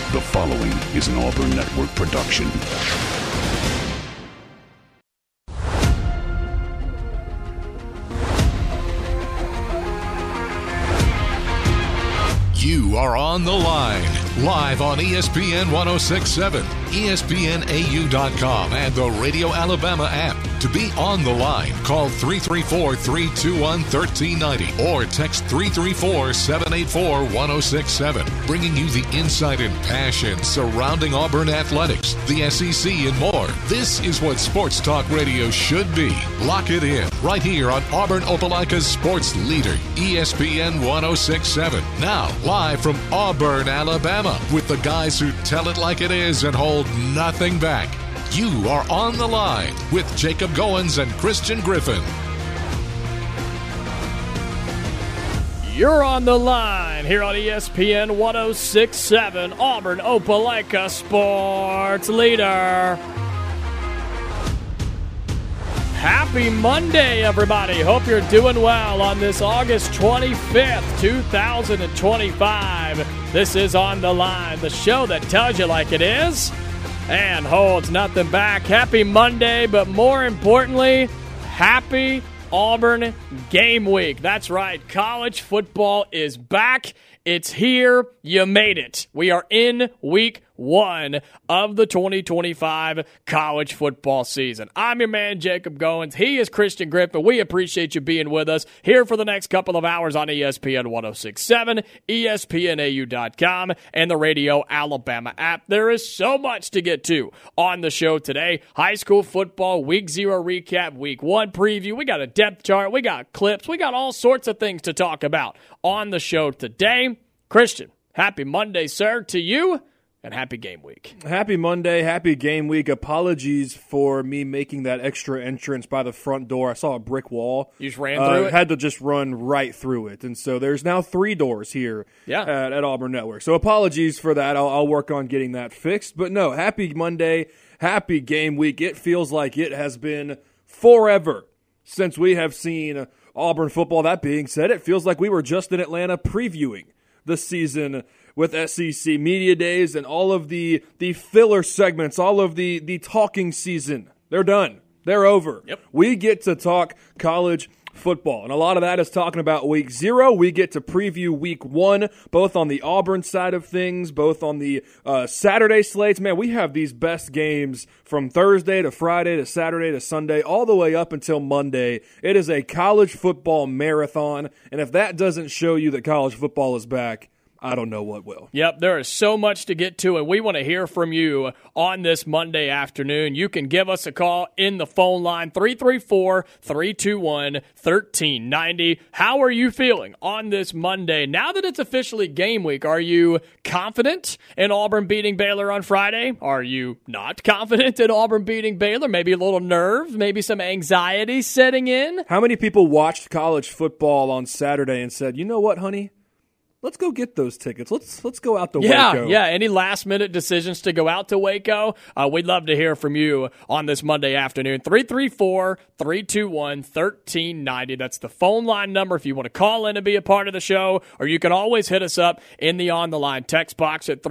The following is an Auburn Network production. You are on the line, live on ESPN 106.7, ESPNAU.com, and the Radio Alabama app. To be on the line, call 334-321-1390 or text 334-784-1067, bringing you the insight and passion surrounding Auburn athletics, the SEC, and more. This is what sports talk radio should be. Lock it in right here on Auburn Opelika's sports leader, ESPN 106.7. Now, live from Auburn, Alabama, with the guys who tell it like it is and hold nothing back. You are on the line with Jacob Goins and Christian Griffin. You're on the line here on ESPN 106.7, Auburn Opelika sports leader. Happy Monday, everybody. Hope you're doing well on this August 25th, 2025. This is On the Line, the show that tells you like it is and holds nothing back. Happy Monday, but more importantly, happy Auburn game week. That's right. College football is back. It's here. You made it. We are in week 1 of the 2025 college football season. I'm your man, Jacob Goins. He is Christian Griffin. We appreciate you being with us here for the next couple of hours on ESPN 106.7, ESPNAU.com, and the Radio Alabama app. There is so much to get to on the show today. High school football, week 0 recap, week 1 preview. We got a depth chart. We got clips. We got all sorts of things to talk about on the show today. Christian, happy Monday, sir, to you. And happy game week. Happy Monday, happy game week. Apologies for me making that extra entrance by the front door. I saw a brick wall. You just ran through it? Had to just run right through it. And so there's now 3 doors here at Auburn Network. So apologies for that. I'll work on getting that fixed. But no, happy Monday, happy game week. It feels like it has been forever since we have seen Auburn football. That being said, it feels like we were just in Atlanta previewing the season with SEC Media Days and all of the filler segments, all of the talking season. They're done. They're over. Yep. We get to talk college football, and a lot of that is talking about week 0. We get to preview week 1, both on the Auburn side of things, both on the Saturday slates. Man, we have these best games from Thursday to Friday to Saturday to Sunday, all the way up until Monday. It is a college football marathon, and if that doesn't show you that college football is back, I don't know what will. Yep, there is so much to get to, and we want to hear from you on this Monday afternoon. You can give us a call in the phone line, 334-321-1390. How are you feeling on this Monday? Now that it's officially game week, are you confident in Auburn beating Baylor on Friday? Are you not confident in Auburn beating Baylor? Maybe a little nerve, maybe some anxiety setting in? How many people watched college football on Saturday and said, you know what, honey? Let's go get those tickets. Let's go out to Waco. Yeah, any last-minute decisions to go out to Waco? We'd love to hear from you on this Monday afternoon. 334-321-1390. That's the phone line number if you want to call in and be a part of the show, or you can always hit us up in the On the Line text box at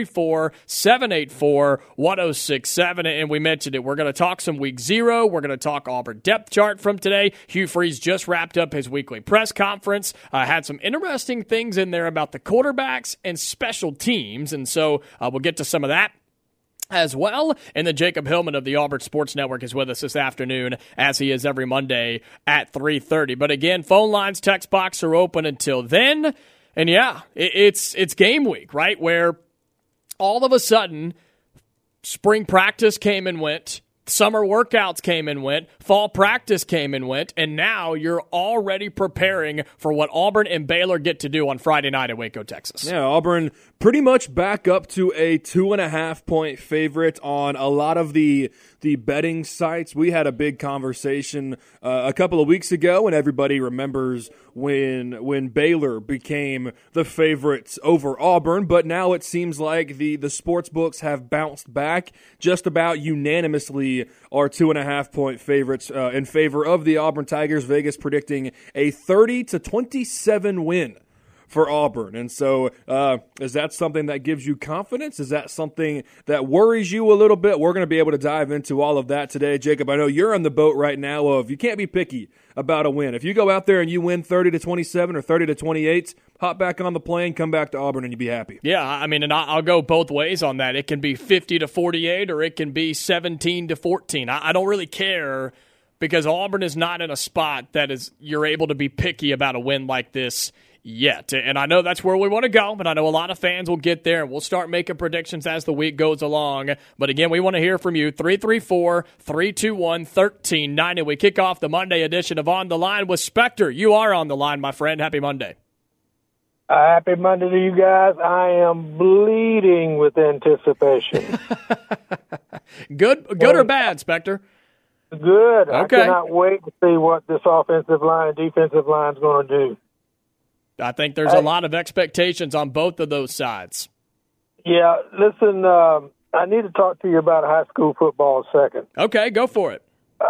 334-784-1067. And we mentioned it. We're going to talk some week 0. We're going to talk Auburn depth chart from today. Hugh Freeze just wrapped up his weekly press conference. Had some interesting things in there about the quarterbacks and special teams, and so we'll get to some of that as well. And then Jacob Hillman of the Auburn Sports Network is with us this afternoon, as he is every Monday at 3:30. But again, phone lines, text box are open until then. And yeah, it's game week, right? Where all of a sudden, spring practice came and went. Summer workouts came and went, fall practice came and went, and now you're already preparing for what Auburn and Baylor get to do on Friday night at Waco, Texas. Yeah, Auburn pretty much back up to a 2.5-point favorite on a lot of the betting sites. We had a big conversation a couple of weeks ago, and everybody remembers when Baylor became the favorites over Auburn, but now it seems like the sports books have bounced back just about unanimously are 2.5-point favorites in favor of the Auburn Tigers. Vegas predicting a 30-27 win for Auburn. And so is that something that gives you confidence? Is that something that worries you a little bit? We're going to be able to dive into all of that today. Jacob, I know you're on the boat right now of you can't be picky about a win. If you go out there and you win 30-27 or 30-28, hop back on the plane, come back to Auburn, and you'll be happy. Yeah, I mean, and I'll go both ways on that. It can be 50-48 or it can be 17-14. I don't really care because Auburn is not in a spot that is you're able to be picky about a win like this yet. And I know that's where we want to go, but I know a lot of fans will get there, and we'll start making predictions as the week goes along. But again, we want to hear from you, 334-321-1390. We kick off the Monday edition of On the Line with Spectre. You are on the line, my friend. Happy Monday. Happy Monday to you guys. I am bleeding with anticipation. Good or bad, Spectre? Good. Okay. I cannot wait to see what this offensive line and defensive line is going to do. I think there's a lot of expectations on both of those sides. Yeah, listen, I need to talk to you about high school football a second. Okay, go for it.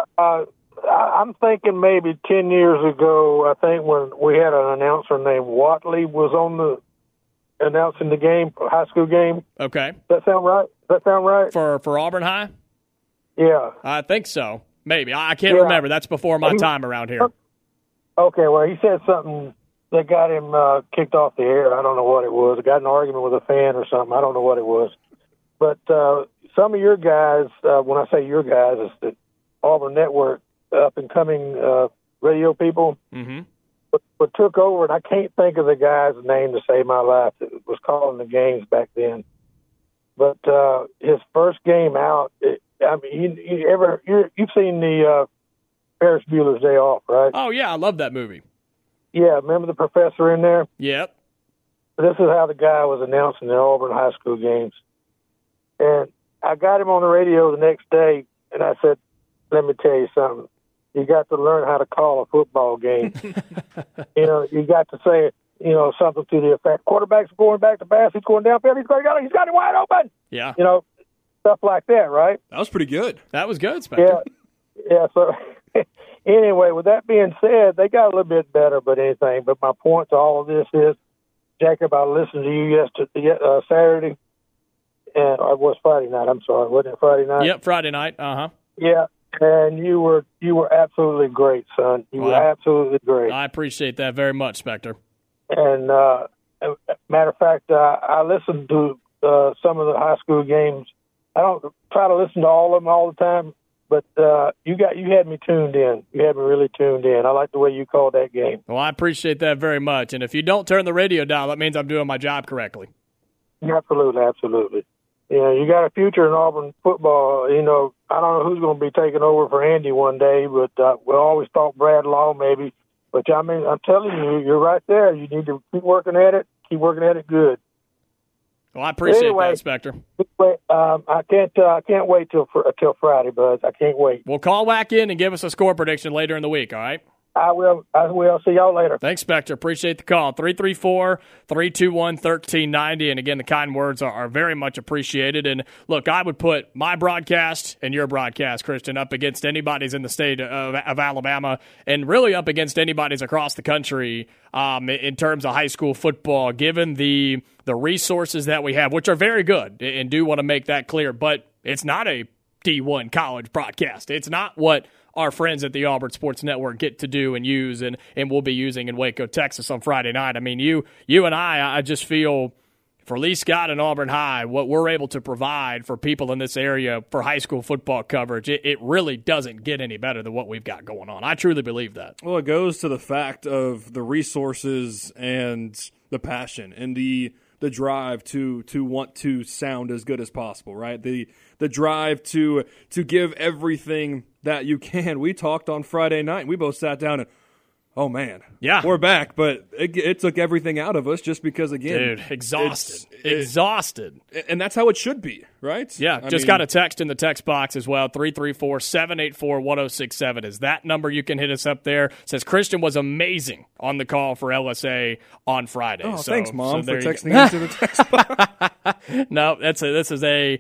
I'm thinking maybe 10 years ago, I think when we had an announcer named Watley was on the announcing the game, high school game. Okay. Does that sound right? For Auburn High? Yeah. I think so. Maybe. I can't remember. That's before my time around here. Okay, well, he said something that got him kicked off the air. I don't know what it was. I got in an argument with a fan or something. I don't know what it was. But some of your guys, when I say your guys, it's the Auburn Network up-and-coming radio people, but took over, and I can't think of the guy's name to save my life that was calling the games back then. But his first game out, you've seen the Ferris Bueller's Day Off, right? Oh, yeah, I love that movie. Yeah, remember the professor in there? Yep. This is how the guy was announcing the Auburn high school games. And I got him on the radio the next day, and I said, let me tell you something. You got to learn how to call a football game. You got to say, something to the effect, quarterback's going back to pass, he's going downfield, he's got it wide open. Yeah. Stuff like that, right? That was pretty good. That was good, Spectre. Yeah, so anyway, with that being said, they got a little bit better, but my point to all of this is, Jacob, I listened to you Saturday, and it was Friday night. I'm sorry, wasn't it Friday night? Yep, Friday night. Uh-huh. Yeah, and you were absolutely great, son. You were absolutely great. I appreciate that very much, Spectre. And matter of fact, I listened to some of the high school games. I don't try to listen to all of them all the time, but you had me tuned in. You had me really tuned in. I like the way you called that game. Well, I appreciate that very much. And if you don't turn the radio down, that means I'm doing my job correctly. Absolutely. You got a future in Auburn football. I don't know who's going to be taking over for Andy one day, but we'll always thought Brad Law maybe. But, I'm telling you, you're right there. You need to keep working at it. Keep working at it good. Well, I appreciate that, Spectre. I can't wait till Friday, Buzz. I can't wait. We'll call back in and give us a score prediction later in the week, all right? I will. See y'all later. Thanks, Spectre. Appreciate the call. 334-321-1390. And again, the kind words are very much appreciated. And look, I would put my broadcast and your broadcast, Christian, up against anybody's in the state of Alabama and really up against anybody's across the country in terms of high school football, given the resources that we have, which are very good, and do want to make that clear. But it's not a D1 college broadcast. It's not what our friends at the Auburn Sports Network get to do and use and will be using in Waco, Texas on Friday night. I mean, you and I just feel for Lee Scott and Auburn High, what we're able to provide for people in this area for high school football coverage, it really doesn't get any better than what we've got going on. I truly believe that. Well, it goes to the fact of the resources and the passion and the drive to want to sound as good as possible, right? The drive to give everything that you can. We talked on Friday night, and we both sat down and, oh, man. Yeah. We're back, but it took everything out of us just because, again. Dude, exhausted. And that's how it should be, right? Yeah, got a text in the text box as well, 334-784-1067 is that number. You can hit us up there. It says Christian was amazing on the call for LSA on Friday. Oh, thanks, Mom, for texting into the text box. No, this is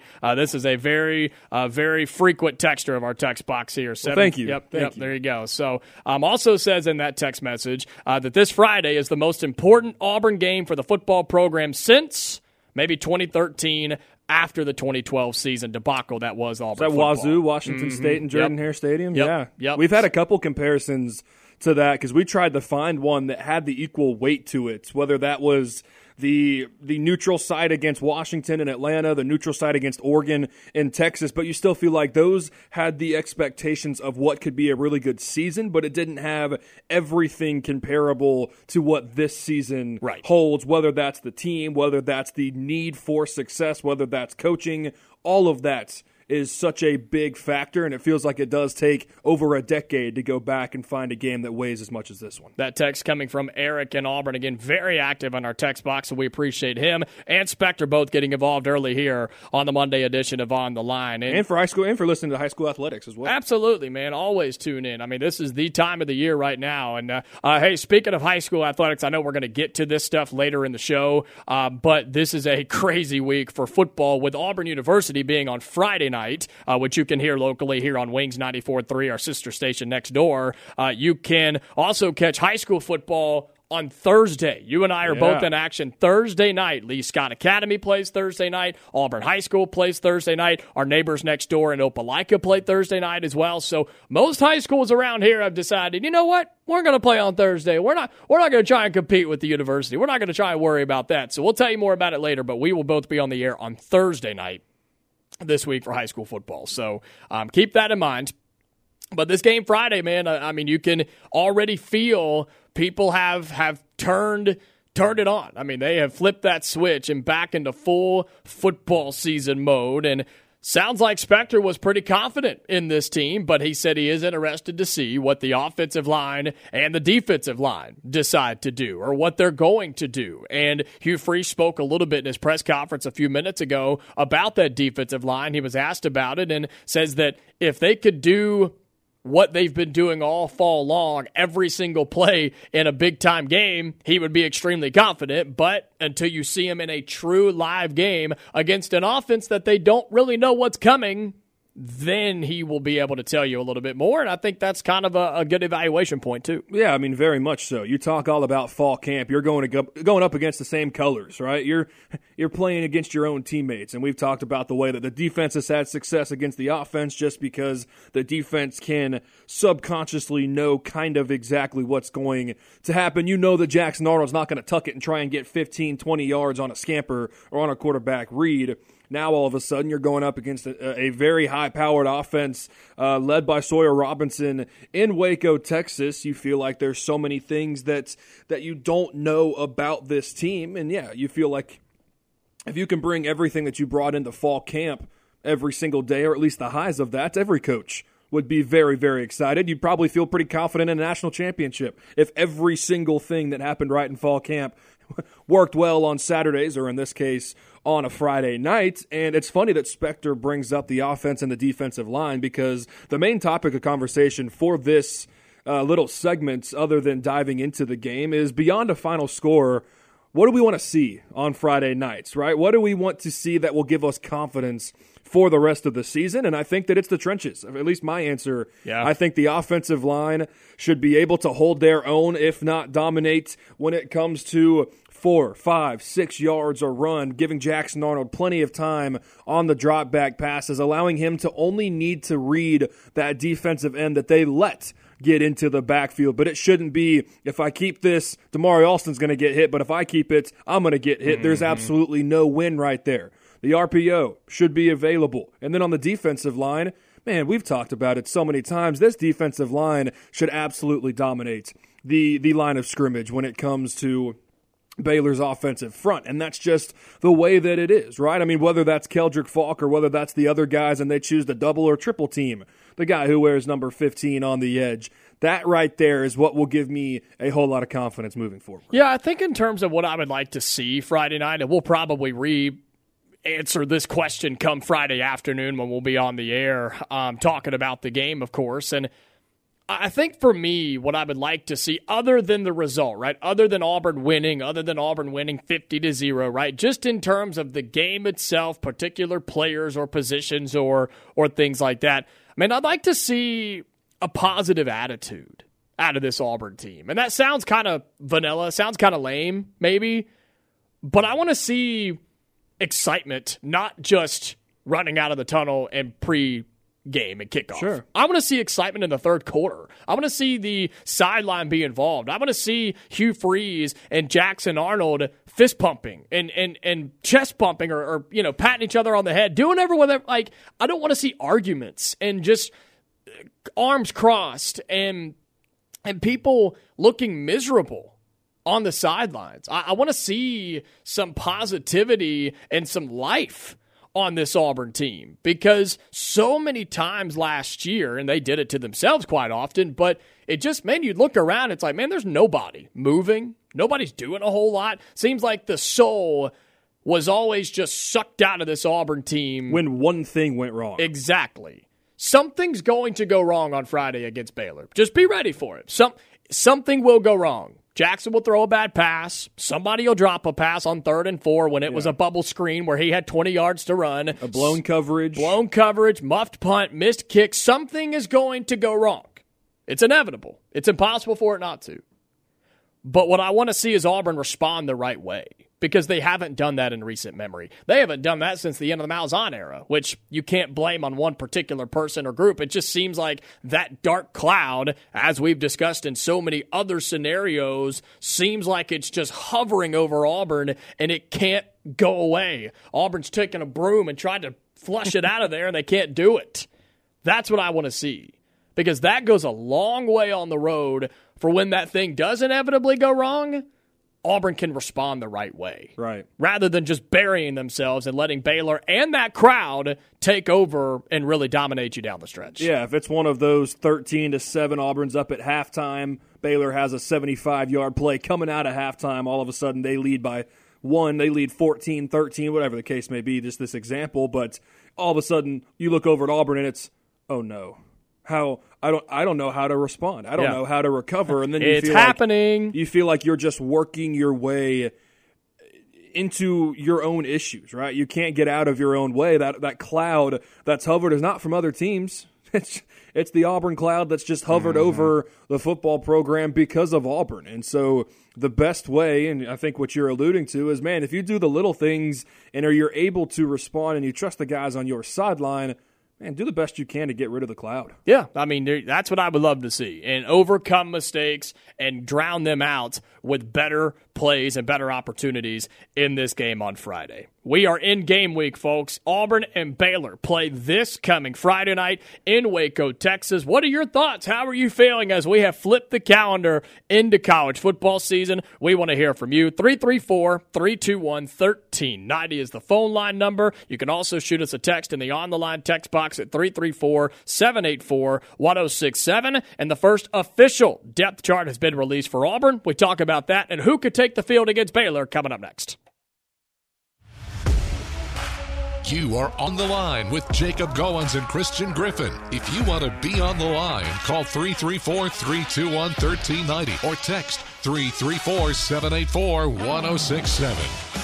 a very very frequent texter of our text box here. Thank you. Yep. There you go. So also says in that text message that this Friday is the most important Auburn game for the football program since maybe 2013. After the 2012 season debacle that was Auburn football. Wazoo, Washington State, and Jordan-Hare Stadium? Yep. Yeah. We've had a couple comparisons to that because we tried to find one that had the equal weight to it, whether that was the neutral side against Washington and Atlanta, the neutral side against Oregon and Texas, but you still feel like those had the expectations of what could be a really good season, but it didn't have everything comparable to what this season holds, whether that's the team, whether that's the need for success, whether that's coaching, all of that is such a big factor, and it feels like it does take over a decade to go back and find a game that weighs as much as this one. That text coming from Eric in Auburn, again, very active on our text box, so we appreciate him and Spectre both getting involved early here on the Monday edition of On the Line. And for high school, and for listening to high school athletics as well. Absolutely, man. Always tune in. I mean, this is the time of the year right now. And, hey, speaking of high school athletics, I know we're going to get to this stuff later in the show, but this is a crazy week for football with Auburn University being on Friday night, which you can hear locally here on Wings 94.3, our sister station next door. You can also catch high school football on Thursday. You and I are both in action Thursday night. Lee Scott Academy plays Thursday night. Auburn High School plays Thursday night. Our neighbors next door in Opelika play Thursday night as well. So most high schools around here have decided, you know what? We're going to play on Thursday. We're not going to try and compete with the university. We're not going to try and worry about that. So we'll tell you more about it later, but we will both be on the air on Thursday night this week for high school football. So keep that in mind. But this game Friday, man, I mean, you can already feel people have turned it on. I mean, they have flipped that switch and back into full football season mode. And sounds like Spectre was pretty confident in this team, but he said he is interested to see what the offensive line and the defensive line decide to do or what they're going to do. And Hugh Freeze spoke a little bit in his press conference a few minutes ago about that defensive line. He was asked about it and says that if they could do what they've been doing all fall long, every single play in a big-time game, he would be extremely confident. But until you see him in a true live game against an offense that they don't really know what's coming, then he will be able to tell you a little bit more, and I think that's kind of a good evaluation point, too. Yeah, I mean, very much so. You talk all about fall camp. You're going up against the same colors, right? You're playing against your own teammates, and we've talked about the way that the defense has had success against the offense just because the defense can subconsciously know kind of exactly what's going to happen. You know that Jackson Arnold's not going to tuck it and try and get 15, 20 yards on a scamper or on a quarterback read. Now, all of a sudden, you're going up against a very high-powered offense led by Sawyer Robinson in Waco, Texas. You feel like there's so many things that you don't know about this team. And, yeah, you feel like if you can bring everything that you brought into fall camp every single day, or at least the highs of that, every coach would be very, very excited. You'd probably feel pretty confident in a national championship if every single thing that happened right in fall camp worked well on Saturdays, or in this case, on a Friday night. And it's funny that Spectre brings up the offense and the defensive line, because the main topic of conversation for this little segment, other than diving into the game, is beyond a final score. What do we want to see on Friday nights, right? What do we want to see that will give us confidence for the rest of the season? And I think that it's the trenches. At least my answer. Yeah. I think the offensive line should be able to hold their own, if not dominate, when it comes to 4, 5, 6 yards or run, giving Jackson Arnold plenty of time on the drop back passes, allowing him to only need to read that defensive end that they let get into the backfield. But it shouldn't be, if I keep this, Damari Alston's going to get hit, but if I keep it, I'm going to get hit. There's absolutely no win right there. The RPO should be available. And then on the defensive line, man, we've talked about it so many times. This defensive line should absolutely dominate the line of scrimmage when it comes to Baylor's offensive front, and that's just the way that it is, right? I mean, whether that's Keldrick Falk or whether that's the other guys and they choose to double or triple team the guy who wears number 15 on the edge, that right there is what will give me a whole lot of confidence moving forward. Yeah, I think in terms of what I would like to see Friday night, and we'll probably answer this question come Friday afternoon when we'll be on the air talking about the game, of course, and I think for me, what I would like to see, other than the result, right? Other than Auburn winning 50-0, right? Just in terms of the game itself, particular players or positions or things like that. Man, I'd like to see a positive attitude out of this Auburn team. And that sounds kind of vanilla, sounds kind of lame, maybe. But I want to see excitement, not just running out of the tunnel and pre-game and kickoff. Sure. I want to see excitement in the third quarter. I want to see the sideline be involved. I want to see Hugh Freeze and Jackson Arnold fist pumping and chest pumping or patting each other on the head, doing everyone. Like, I don't want to see arguments and just arms crossed and people looking miserable on the sidelines. I want to see some positivity and some life on this Auburn team, because so many times last year, and they did it to themselves quite often, but it just, man, you'd look around, it's like, man, there's nobody moving. Nobody's doing a whole lot. Seems like the soul was always just sucked out of this Auburn team. When one thing went wrong. Exactly. Something's going to go wrong on Friday against Baylor. Just be ready for it. Something will go wrong. Jackson will throw a bad pass. Somebody will drop a pass on 3rd and 4 when it was a bubble screen where he had 20 yards to run. A blown coverage, muffed punt, missed kick. Something is going to go wrong. It's inevitable. It's impossible for it not to. But what I want to see is Auburn respond the right way, because they haven't done that in recent memory. They haven't done that since the end of the Malzahn era, which you can't blame on one particular person or group. It just seems like that dark cloud, as we've discussed in so many other scenarios, seems like it's just hovering over Auburn, and it can't go away. Auburn's taking a broom and tried to flush it out of there, and they can't do it. That's what I want to see, because that goes a long way on the road for when that thing does inevitably go wrong. Auburn can respond the right way. Right. Rather than just burying themselves and letting Baylor and that crowd take over and really dominate you down the stretch. Yeah, if it's one of those 13-7 Auburn's up at halftime, Baylor has a 75-yard play coming out of halftime, all of a sudden they lead by 1, they lead 14-13, whatever the case may be, just this example, but all of a sudden you look over at Auburn and it's, oh no. I don't know how to respond. I don't know how to recover, and then it's happening. You feel like you're just working your way into your own issues, right? You can't get out of your own way. That cloud that's hovered is not from other teams. It's the Auburn cloud that's just hovered over the football program because of Auburn. And so the best way, and I think what you're alluding to, is, man, if you do the little things and you're able to respond and you trust the guys on your sideline, man, do the best you can to get rid of the cloud. Yeah, I mean, that's what I would love to see. And overcome mistakes and drown them out with better plays and better opportunities in this game on Friday. We are in game week, folks. Auburn and Baylor play this coming Friday night in Waco, Texas. What are your thoughts? How are you feeling as we have flipped the calendar into college football season? We want to hear from you. 334-321-1390 is the phone line number. You can also shoot us a text in the on-the-line text box at 334-784-1067. And the first official depth chart has been released for Auburn. We talk about that and who could take the field against Baylor coming up next. You are on the line with Jacob Goins and Christian Griffin. If you want to be on the line, call 334-321-1390 or text 334-784-1067.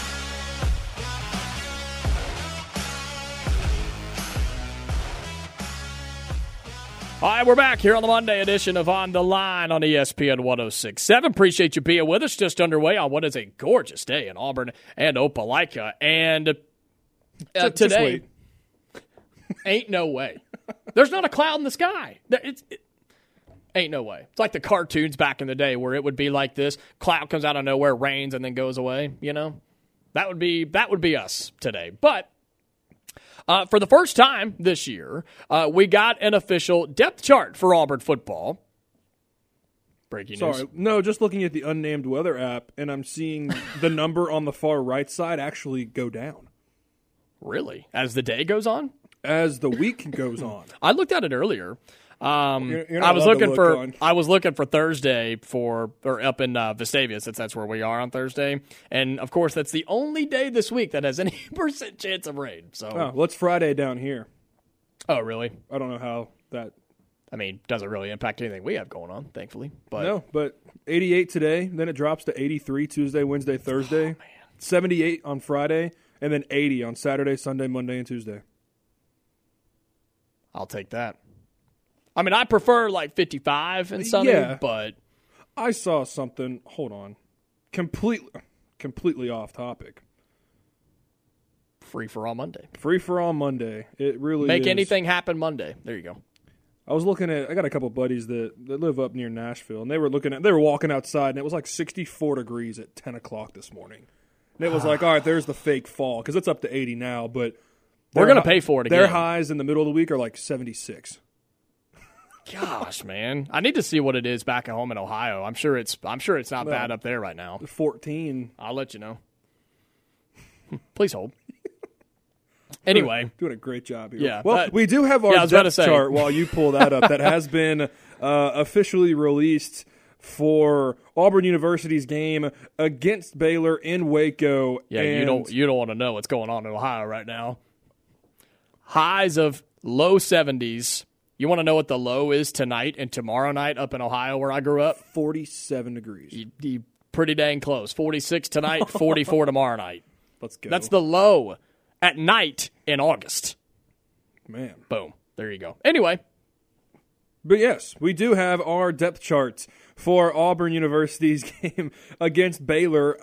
All right, we're back here on the Monday edition of On the Line on ESPN 106.7. Appreciate you being with us. Just underway on what is a gorgeous day in Auburn and Opelika. And today, ain't no way. There's not a cloud in the sky. Ain't no way. It's like the cartoons back in the day where it would be like this. Cloud comes out of nowhere, rains, and then goes away. You know, that would be us today. But for the first time this year, we got an official depth chart for Auburn football. Breaking news. Sorry, no, just looking at the unnamed weather app, and I'm seeing the number on the far right side actually go down. Really? As the day goes on? As the week goes on. I looked at it earlier. You're I was looking for Thursday or up in Vestavia, since that's where we are on Thursday, and of course that's the only day this week that has any % chance of rain. So, well, it's Friday down here. Oh, really? I don't know how that. I mean, doesn't really impact anything we have going on, thankfully. But no, but 88 today, then it drops to 83 Tuesday, Wednesday, Thursday. Oh, man. 78 on Friday, and then 80 on Saturday, Sunday, Monday, and Tuesday. I'll take that. I mean, I prefer like 55 and sunny, but I saw something. Hold on, completely off topic. Free for all Monday. Free for all Monday. It really make is. Anything happen Monday. There you go. I was looking at. I got a couple buddies that live up near Nashville, and they were walking outside, and it was like 64 degrees at 10 o'clock this morning. And it was like, all right, there's the fake fall because it's up to 80 now, but we're going to pay for it again. Their highs in the middle of the week are like 76. Gosh, man, I need to see what it is back at home in Ohio. I'm sure it's not bad up there right now. 14. I'll let you know. Please hold. Anyway, doing a great job here. Yeah, well, we do have our depth chart while you pull that up. That has been officially released for Auburn University's game against Baylor in Waco. Yeah, you don't want to know what's going on in Ohio right now. Highs of low 70s. You want to know what the low is tonight and tomorrow night up in Ohio where I grew up? 47 degrees. You pretty dang close. 46 tonight, 44 tomorrow night. Let's go. That's the low at night in August. Man. Boom. There you go. Anyway. But yes, we do have our depth charts for Auburn University's game against Baylor.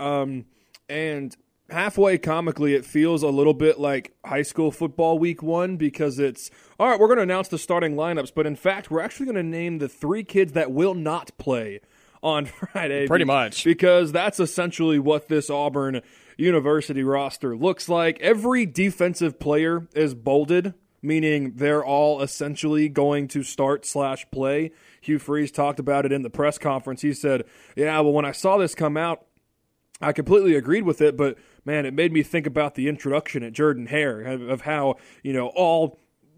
And halfway comically, it feels a little bit like high school football week 1 because it's, all right, we're going to announce the starting lineups. But in fact, we're actually going to name the 3 kids that will not play on Friday. Pretty much. Because that's essentially what this Auburn University roster looks like. Every defensive player is bolded, meaning they're all essentially going to start/play. Hugh Freeze talked about it in the press conference. He said, yeah, well, when I saw this come out, I completely agreed with it, but, man, it made me think about the introduction at Jordan-Hare of how, all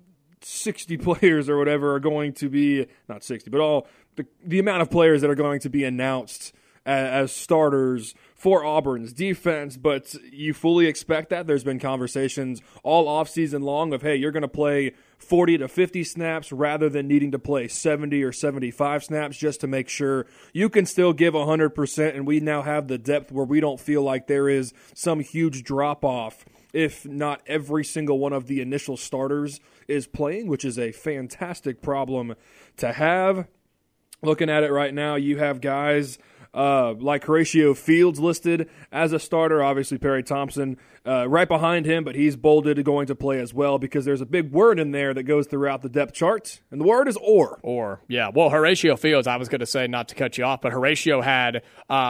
60 players or whatever are going to be, not 60, but all the amount of players that are going to be announced as starters for Auburn's defense, but you fully expect that. There's been conversations all offseason long of, hey, you're going to play 40 to 50 snaps rather than needing to play 70 or 75 snaps just to make sure you can still give 100%, and we now have the depth where we don't feel like there is some huge drop-off if not every single one of the initial starters is playing, which is a fantastic problem to have. Looking at it right now, you have guys like Horatio Fields listed as a starter. Obviously, Perry Thompson right behind him, but he's bolded going to play as well because there's a big word in there that goes throughout the depth chart, and the word is or. Or, yeah. Well, Horatio Fields, I was going to say, not to cut you off, but Horatio had,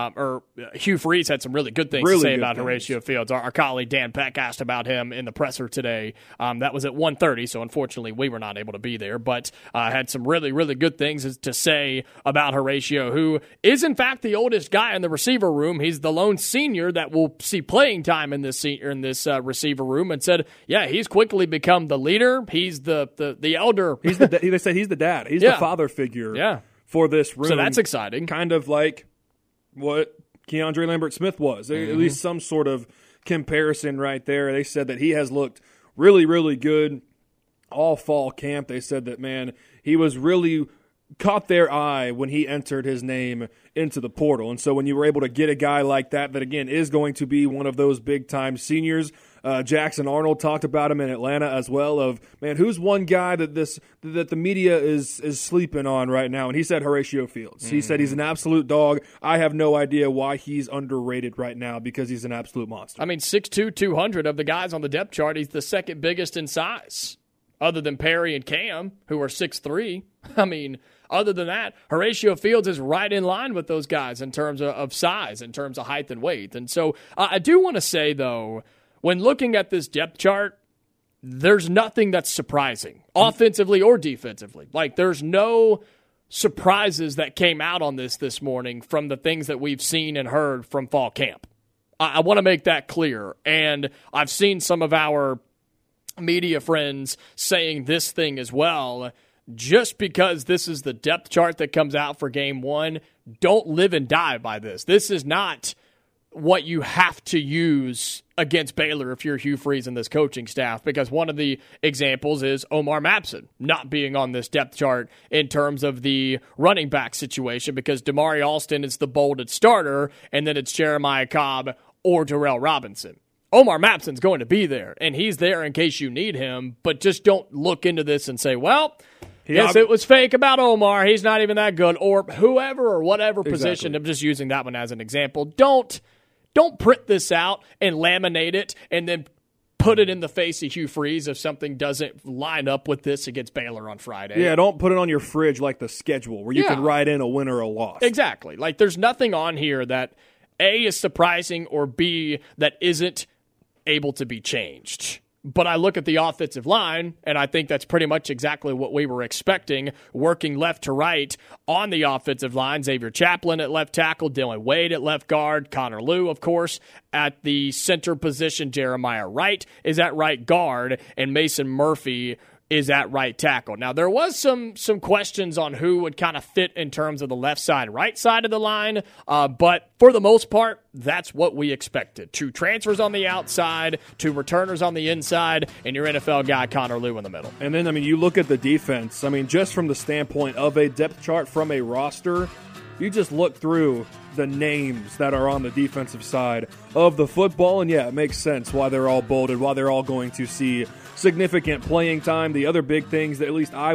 Hugh Freeze had some really good things to say about Horatio Fields. Our colleague Dan Peck asked about him in the presser today. That was at 1:30, so unfortunately we were not able to be there, but had some really, really good things to say about Horatio, who is in fact the oldest guy in the receiver room. He's the lone senior that will see playing time in this receiver room, and said, yeah, he's quickly become the leader. He's the elder. They said he's the dad. He's the father figure for this room. So that's exciting. Kind of like what Keandre Lambert-Smith was. At least some sort of comparison right there. They said that he has looked really, really good all fall camp. They said that, man, he was really caught their eye when he entered his name into the portal. And so when you were able to get a guy like that again is going to be one of those big-time seniors, Jackson Arnold talked about him in Atlanta as well of, man, who's one guy that the media is sleeping on right now? And he said Horatio Fields. He said he's an absolute dog. I have no idea why he's underrated right now because he's an absolute monster. I mean, 6'2", 200 of the guys on the depth chart, he's the second biggest in size, other than Perry and Cam, who are 6'3". I mean, other than that, Horatio Fields is right in line with those guys in terms of size, in terms of height and weight. And so I do want to say, though, when looking at this depth chart, there's nothing that's surprising, offensively or defensively. Like, there's no surprises that came out on this morning from the things that we've seen and heard from fall camp. I want to make that clear. And I've seen some of our media friends saying this thing as well. Just because this is the depth chart that comes out for game 1, don't live and die by this. This is not what you have to use against Baylor if you're Hugh Freeze and this coaching staff, because one of the examples is Omar Mapson not being on this depth chart in terms of the running back situation, because Damari Alston is the bolded starter, and then it's Jeremiah Cobb or Darrell Robinson. Omar Mapson's going to be there, and he's there in case you need him, but just don't look into this and say, well, yes, it was fake about Omar. He's not even that good, or whoever or whatever position. Exactly. I'm just using that one as an example. Don't print this out and laminate it and then put it in the face of Hugh Freeze if something doesn't line up with this against Baylor on Friday. Yeah, don't put it on your fridge like the schedule where you can write in a win or a loss. Exactly. Like, there's nothing on here that, A, is surprising, or B, that isn't able to be changed. But I look at the offensive line, and I think that's pretty much exactly what we were expecting, working left to right on the offensive line. Xavier Chaplin at left tackle, Dylan Wade at left guard, Connor Liu, of course, at the center position. Jeremiah Wright is at right guard, and Mason Murphy is at right tackle. Now, there was some questions on who would kind of fit in terms of the left side, right side of the line, but for the most part, that's what we expected. 2 transfers on the outside, 2 returners on the inside, and your NFL guy, Connor Liu, in the middle. And then, you look at the defense. Just from the standpoint of a depth chart from a roster, you just look through the names that are on the defensive side of the football, and yeah, it makes sense why they're all bolded, why they're all going to see significant playing time. The other big things that at least I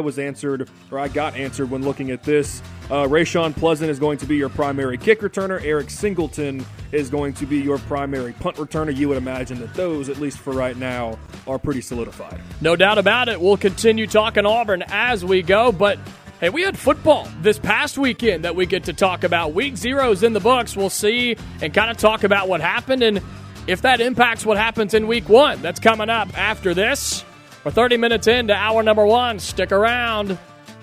got answered when looking at this, Rashawn Pleasant is going to be your primary kick returner. Eric Singleton is going to be your primary punt returner. You would imagine that those, at least for right now, are pretty solidified. No doubt about it. We'll continue talking Auburn as we go, but hey, we had football this past weekend that we get to talk about. Week 0 is in the books. We'll see and kind of talk about what happened and if that impacts what happens in Week 1. That's coming up after this. We're 30 minutes into hour number 1. Stick around.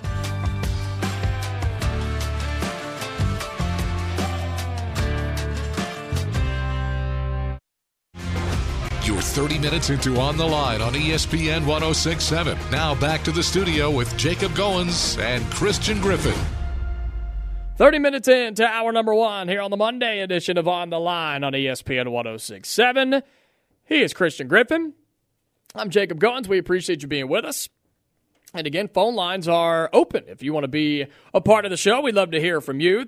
You're 30 minutes into On the Line on ESPN 106.7. Now back to the studio with Jacob Goins and Christian Griffin. 30 minutes into hour number 1 here on the Monday edition of On the Line on ESPN 106.7. He is Christian Griffin. I'm Jacob Goins. We appreciate you being with us. And again, phone lines are open. If you want to be a part of the show, we'd love to hear from you.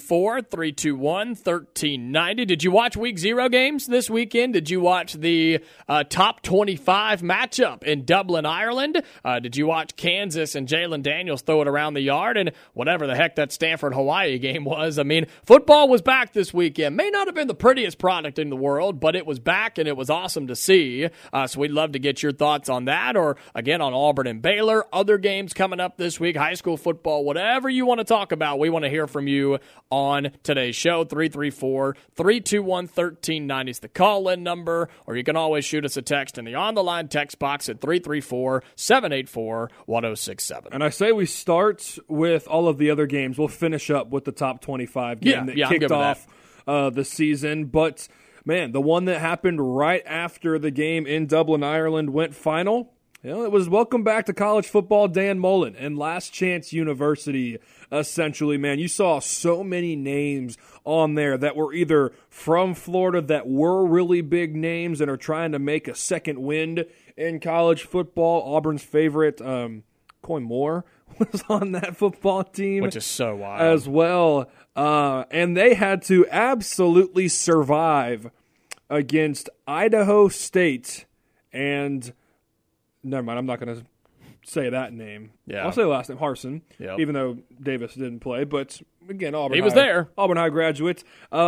334-321-1390. Did you watch Week 0 games this weekend? Did you watch the top 25 matchup in Dublin, Ireland? Did you watch Kansas and Jalen Daniels throw it around the yard? And whatever the heck that Stanford-Hawaii game was. Football was back this weekend. May not have been the prettiest product in the world, but it was back and it was awesome to see. So we'd love to get your thoughts on that, or again on Auburn and Baylor. Other games coming up this week, high school football, whatever you want to talk about, we want to hear from you on today's show. 334-321-1390 is the call-in number, or you can always shoot us a text in the On the Line text box at 334-784-1067. And I say we start with all of the other games. We'll finish up with the top 25 game that kicked off the season. But, man, the one that happened right after the game in Dublin, Ireland went final. It was welcome back to college football, Dan Mullen, and Last Chance University, essentially, man. You saw so many names on there that were either from Florida that were really big names and are trying to make a second wind in college football. Auburn's favorite, Coy Moore, was on that football team. Which is so wild. As well. And they had to absolutely survive against Idaho State and... Never mind, I'm not going to say that name. Yeah. I'll say the last name, Harsin, yep. Even though Davis didn't play. But, again, Auburn was there. Auburn High graduate.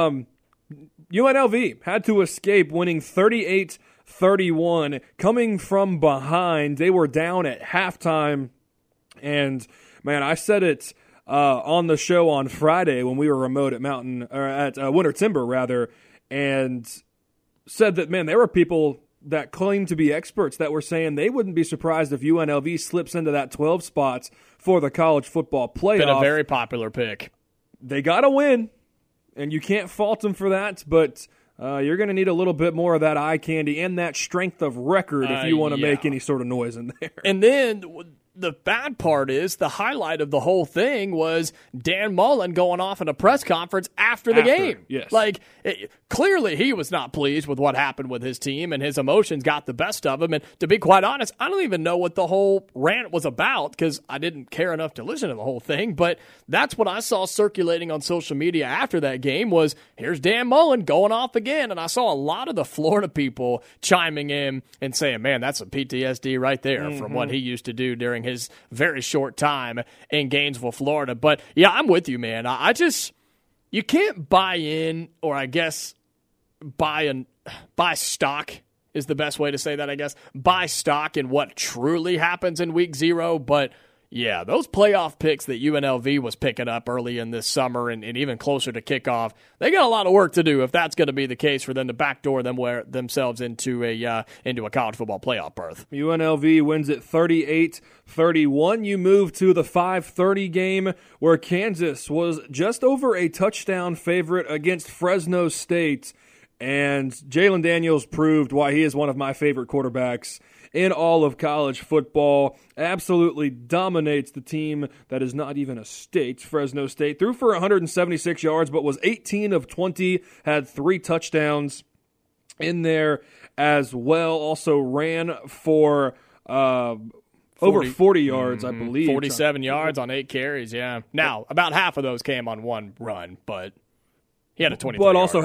UNLV had to escape, winning 38-31. Coming from behind, they were down at halftime. And, man, I said it on the show on Friday when we were remote at Winter Timber, and said that, man, there were people that claim to be experts that were saying they wouldn't be surprised if UNLV slips into that 12 spots for the college football playoff. Been a very popular pick. They got to win, and you can't fault them for that, but you're going to need a little bit more of that eye candy and that strength of record if you want to make any sort of noise in there. And then the bad part is the highlight of the whole thing was Dan Mullen going off in a press conference after the game. Yes. Clearly he was not pleased with what happened with his team, and his emotions got the best of him. And to be quite honest, I don't even know what the whole rant was about because I didn't care enough to listen to the whole thing. But that's what I saw circulating on social media after that game was, here's Dan Mullen going off again. And I saw a lot of the Florida people chiming in and saying, man, that's some PTSD right there from what he used to do during his very short time in Gainesville, Florida. But yeah, I'm with you, man. You can't buy in, or I guess buy stock is the best way to say that, I guess. Buy stock in what truly happens in week 0, but yeah, those playoff picks that UNLV was picking up early in this summer and even closer to kickoff, they got a lot of work to do if that's going to be the case for them to backdoor themselves into a college football playoff berth. UNLV wins it 38-31. You move to the 5:30 game where Kansas was just over a touchdown favorite against Fresno State, and Jalon Daniels proved why he is one of my favorite quarterbacks in all of college football. Absolutely dominates the team that is not even a state. Fresno State threw for 176 yards, but was 18 of 20, had 3 touchdowns in there as well. Also ran for over 40 yards, I believe. 47 yards on 8 carries, yeah. Now, about half of those came on one run, but he had a 23 But also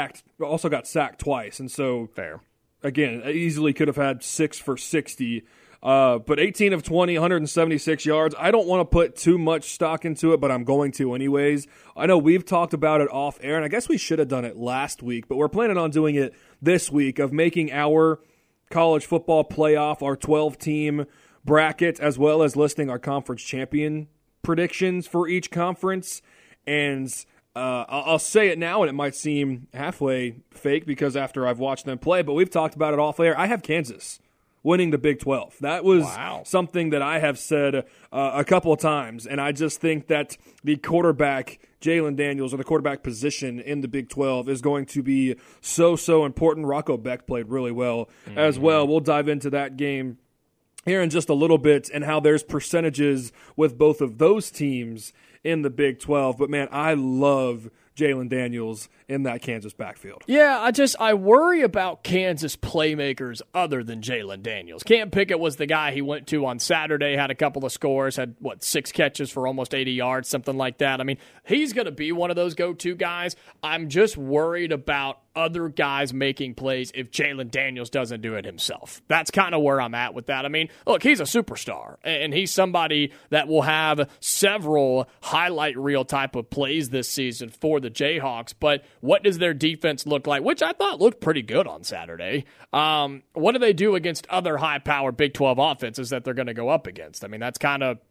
got sacked twice, and so fair. Again, easily could have had 6 for 60. But 18 of 20, 176 yards. I don't want to put too much stock into it, but I'm going to anyways. I know we've talked about it off air, and I guess we should have done it last week, but we're planning on doing it this week of making our college football playoff, our 12-team bracket, as well as listing our conference champion predictions for each conference. And I'll say it now, and it might seem halfway fake because after I've watched them play, but we've talked about it off air. I have Kansas winning the Big 12. That was something that I have said a couple of times, and I just think that the quarterback, Jalon Daniels, or the quarterback position in the Big 12 is going to be so important. Rocco Beck played really well as well. We'll dive into that game here in just a little bit and how there's percentages with both of those teams in the Big 12. But, man, I love Jalon Daniels in that Kansas backfield. Yeah, I worry about Kansas playmakers other than Jalon Daniels. Cam Pickett was the guy he went to on Saturday, had a couple of scores, had, 6 catches for almost 80 yards, something like that. I mean, he's going to be one of those go-to guys. I'm just worried about other guys making plays if Jalon Daniels doesn't do it himself. That's kind of where I'm at with that. I mean, look, he's a superstar, and he's somebody that will have several highlight reel type of plays this season for the Jayhawks, but what does their defense look like, which I thought looked pretty good on Saturday? What do they do against other high-powered Big 12 offenses that they're going to go up against? I mean, that's kind of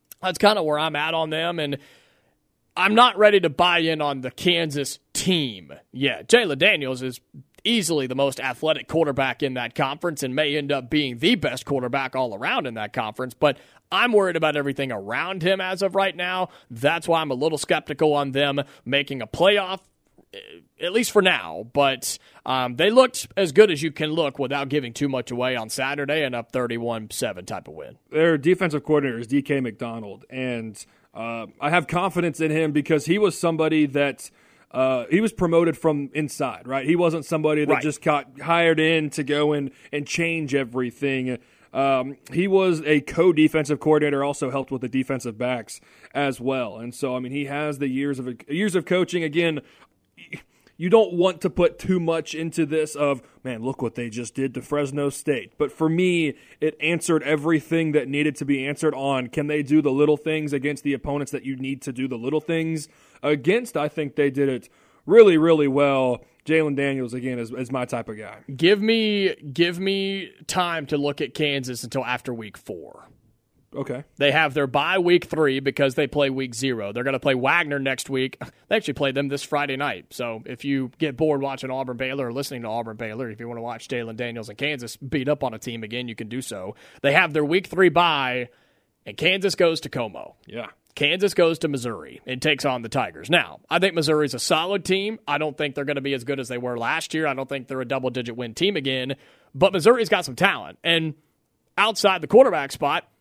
where I'm at on them, and I'm not ready to buy in on the Kansas team yet. Jalon Daniels is easily the most athletic quarterback in that conference and may end up being the best quarterback all around in that conference, but I'm worried about everything around him as of right now. That's why I'm a little skeptical on them making a playoff, at least for now, but they looked as good as you can look without giving too much away on Saturday, and up 31-7 type of win. Their defensive coordinator is DK McDonald, and I have confidence in him because he was somebody that he was promoted from inside, right? He wasn't somebody that just got hired in to go and change everything. He was a co-defensive coordinator, also helped with the defensive backs as well. And so, I mean, he has the years of coaching. Again, you don't want to put too much into this of, man, look what they just did to Fresno State. But for me, it answered everything that needed to be answered on, can they do the little things against the opponents that you need to do the little things against? I think they did it really, really well. Jalon Daniels, again, is my type of guy. Give me time to look at Kansas until after week 4. Okay. They have their bye week 3 because they play week 0. They're going to play Wagner next week. They actually play them this Friday night. So if you get bored watching Auburn-Baylor or listening to Auburn-Baylor, if you want to watch Jalon Daniels and Kansas beat up on a team again, you can do so. They have their week 3 bye, and Kansas goes to Como. Yeah. Kansas goes to Missouri and takes on the Tigers. Now, I think Missouri's a solid team. I don't think they're going to be as good as they were last year. I don't think they're a double-digit win team again. But Missouri's got some talent. And outside the quarterback spot,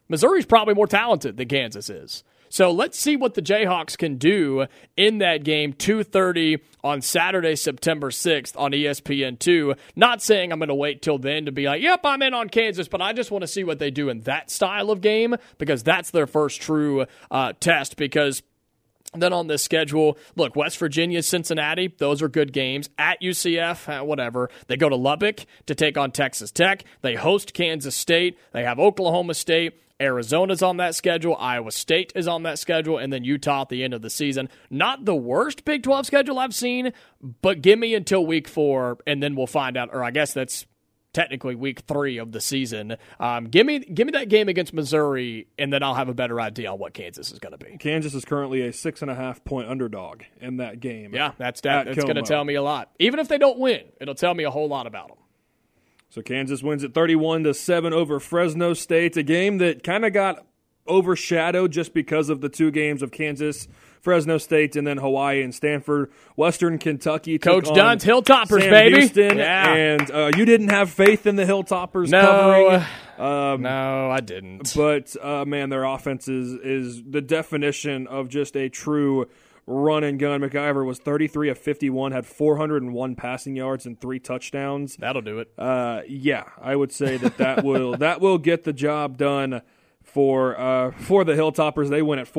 Missouri's probably more talented than Kansas is. So let's see what the Jayhawks can do in that game, 2:30 on Saturday, September 6th on ESPN2. Not saying I'm going to wait till then to be like, yep, I'm in on Kansas, but I just want to see what they do in that style of game because that's their first true test because then on this schedule, look, West Virginia, Cincinnati, those are good games. At UCF, whatever. They go to Lubbock to take on Texas Tech. They host Kansas State. They have Oklahoma State. Arizona's on that schedule. Iowa State is on that schedule. And then Utah at the end of the season. Not the worst Big 12 schedule I've seen, but give me until week 4, and then we'll find out. Or I guess that's technically week 3 of the season. Give me that game against Missouri, and then I'll have a better idea on what Kansas is going to be. Kansas is currently a 6.5-point underdog in that game. Yeah, that's going to tell me a lot. Even if they don't win, it'll tell me a whole lot about them. So Kansas wins at 31-7 over Fresno State, a game that kind of got overshadowed just because of the 2 games of Kansas, Fresno State, and then Hawaii and Stanford. Western Kentucky took Coach Dunn's Hilltoppers, Sam baby. Houston, yeah. And you didn't have faith in the Hilltoppers covering. No, I didn't. But, man, their offense is the definition of just a true run and gun. McIver was 33 of 51, had 401 passing yards and 3 touchdowns. That'll do it. Yeah, I would say that will get the job done for the Hilltoppers. They win at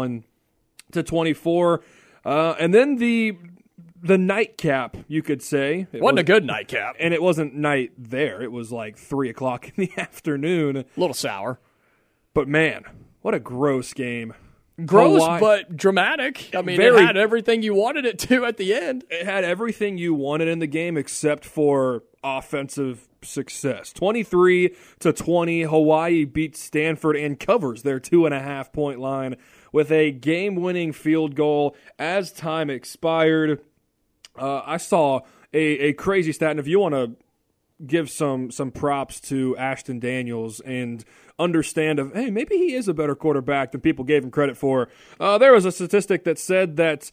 41-24, and then the nightcap, you could say. Wasn't a good nightcap, and it wasn't night there. It was like 3:00 in the afternoon. A little sour, but man, what a gross game. Gross, but dramatic. I mean, it had everything you wanted it to at the end. It had everything you wanted in the game except for offensive success. 23-20, Hawaii beats Stanford and covers their 2.5-point line with a game-winning field goal as time expired. I saw a crazy stat, and if you want to give some props to Ashton Daniels and understand hey, maybe he is a better quarterback than people gave him credit for. There was a statistic that said that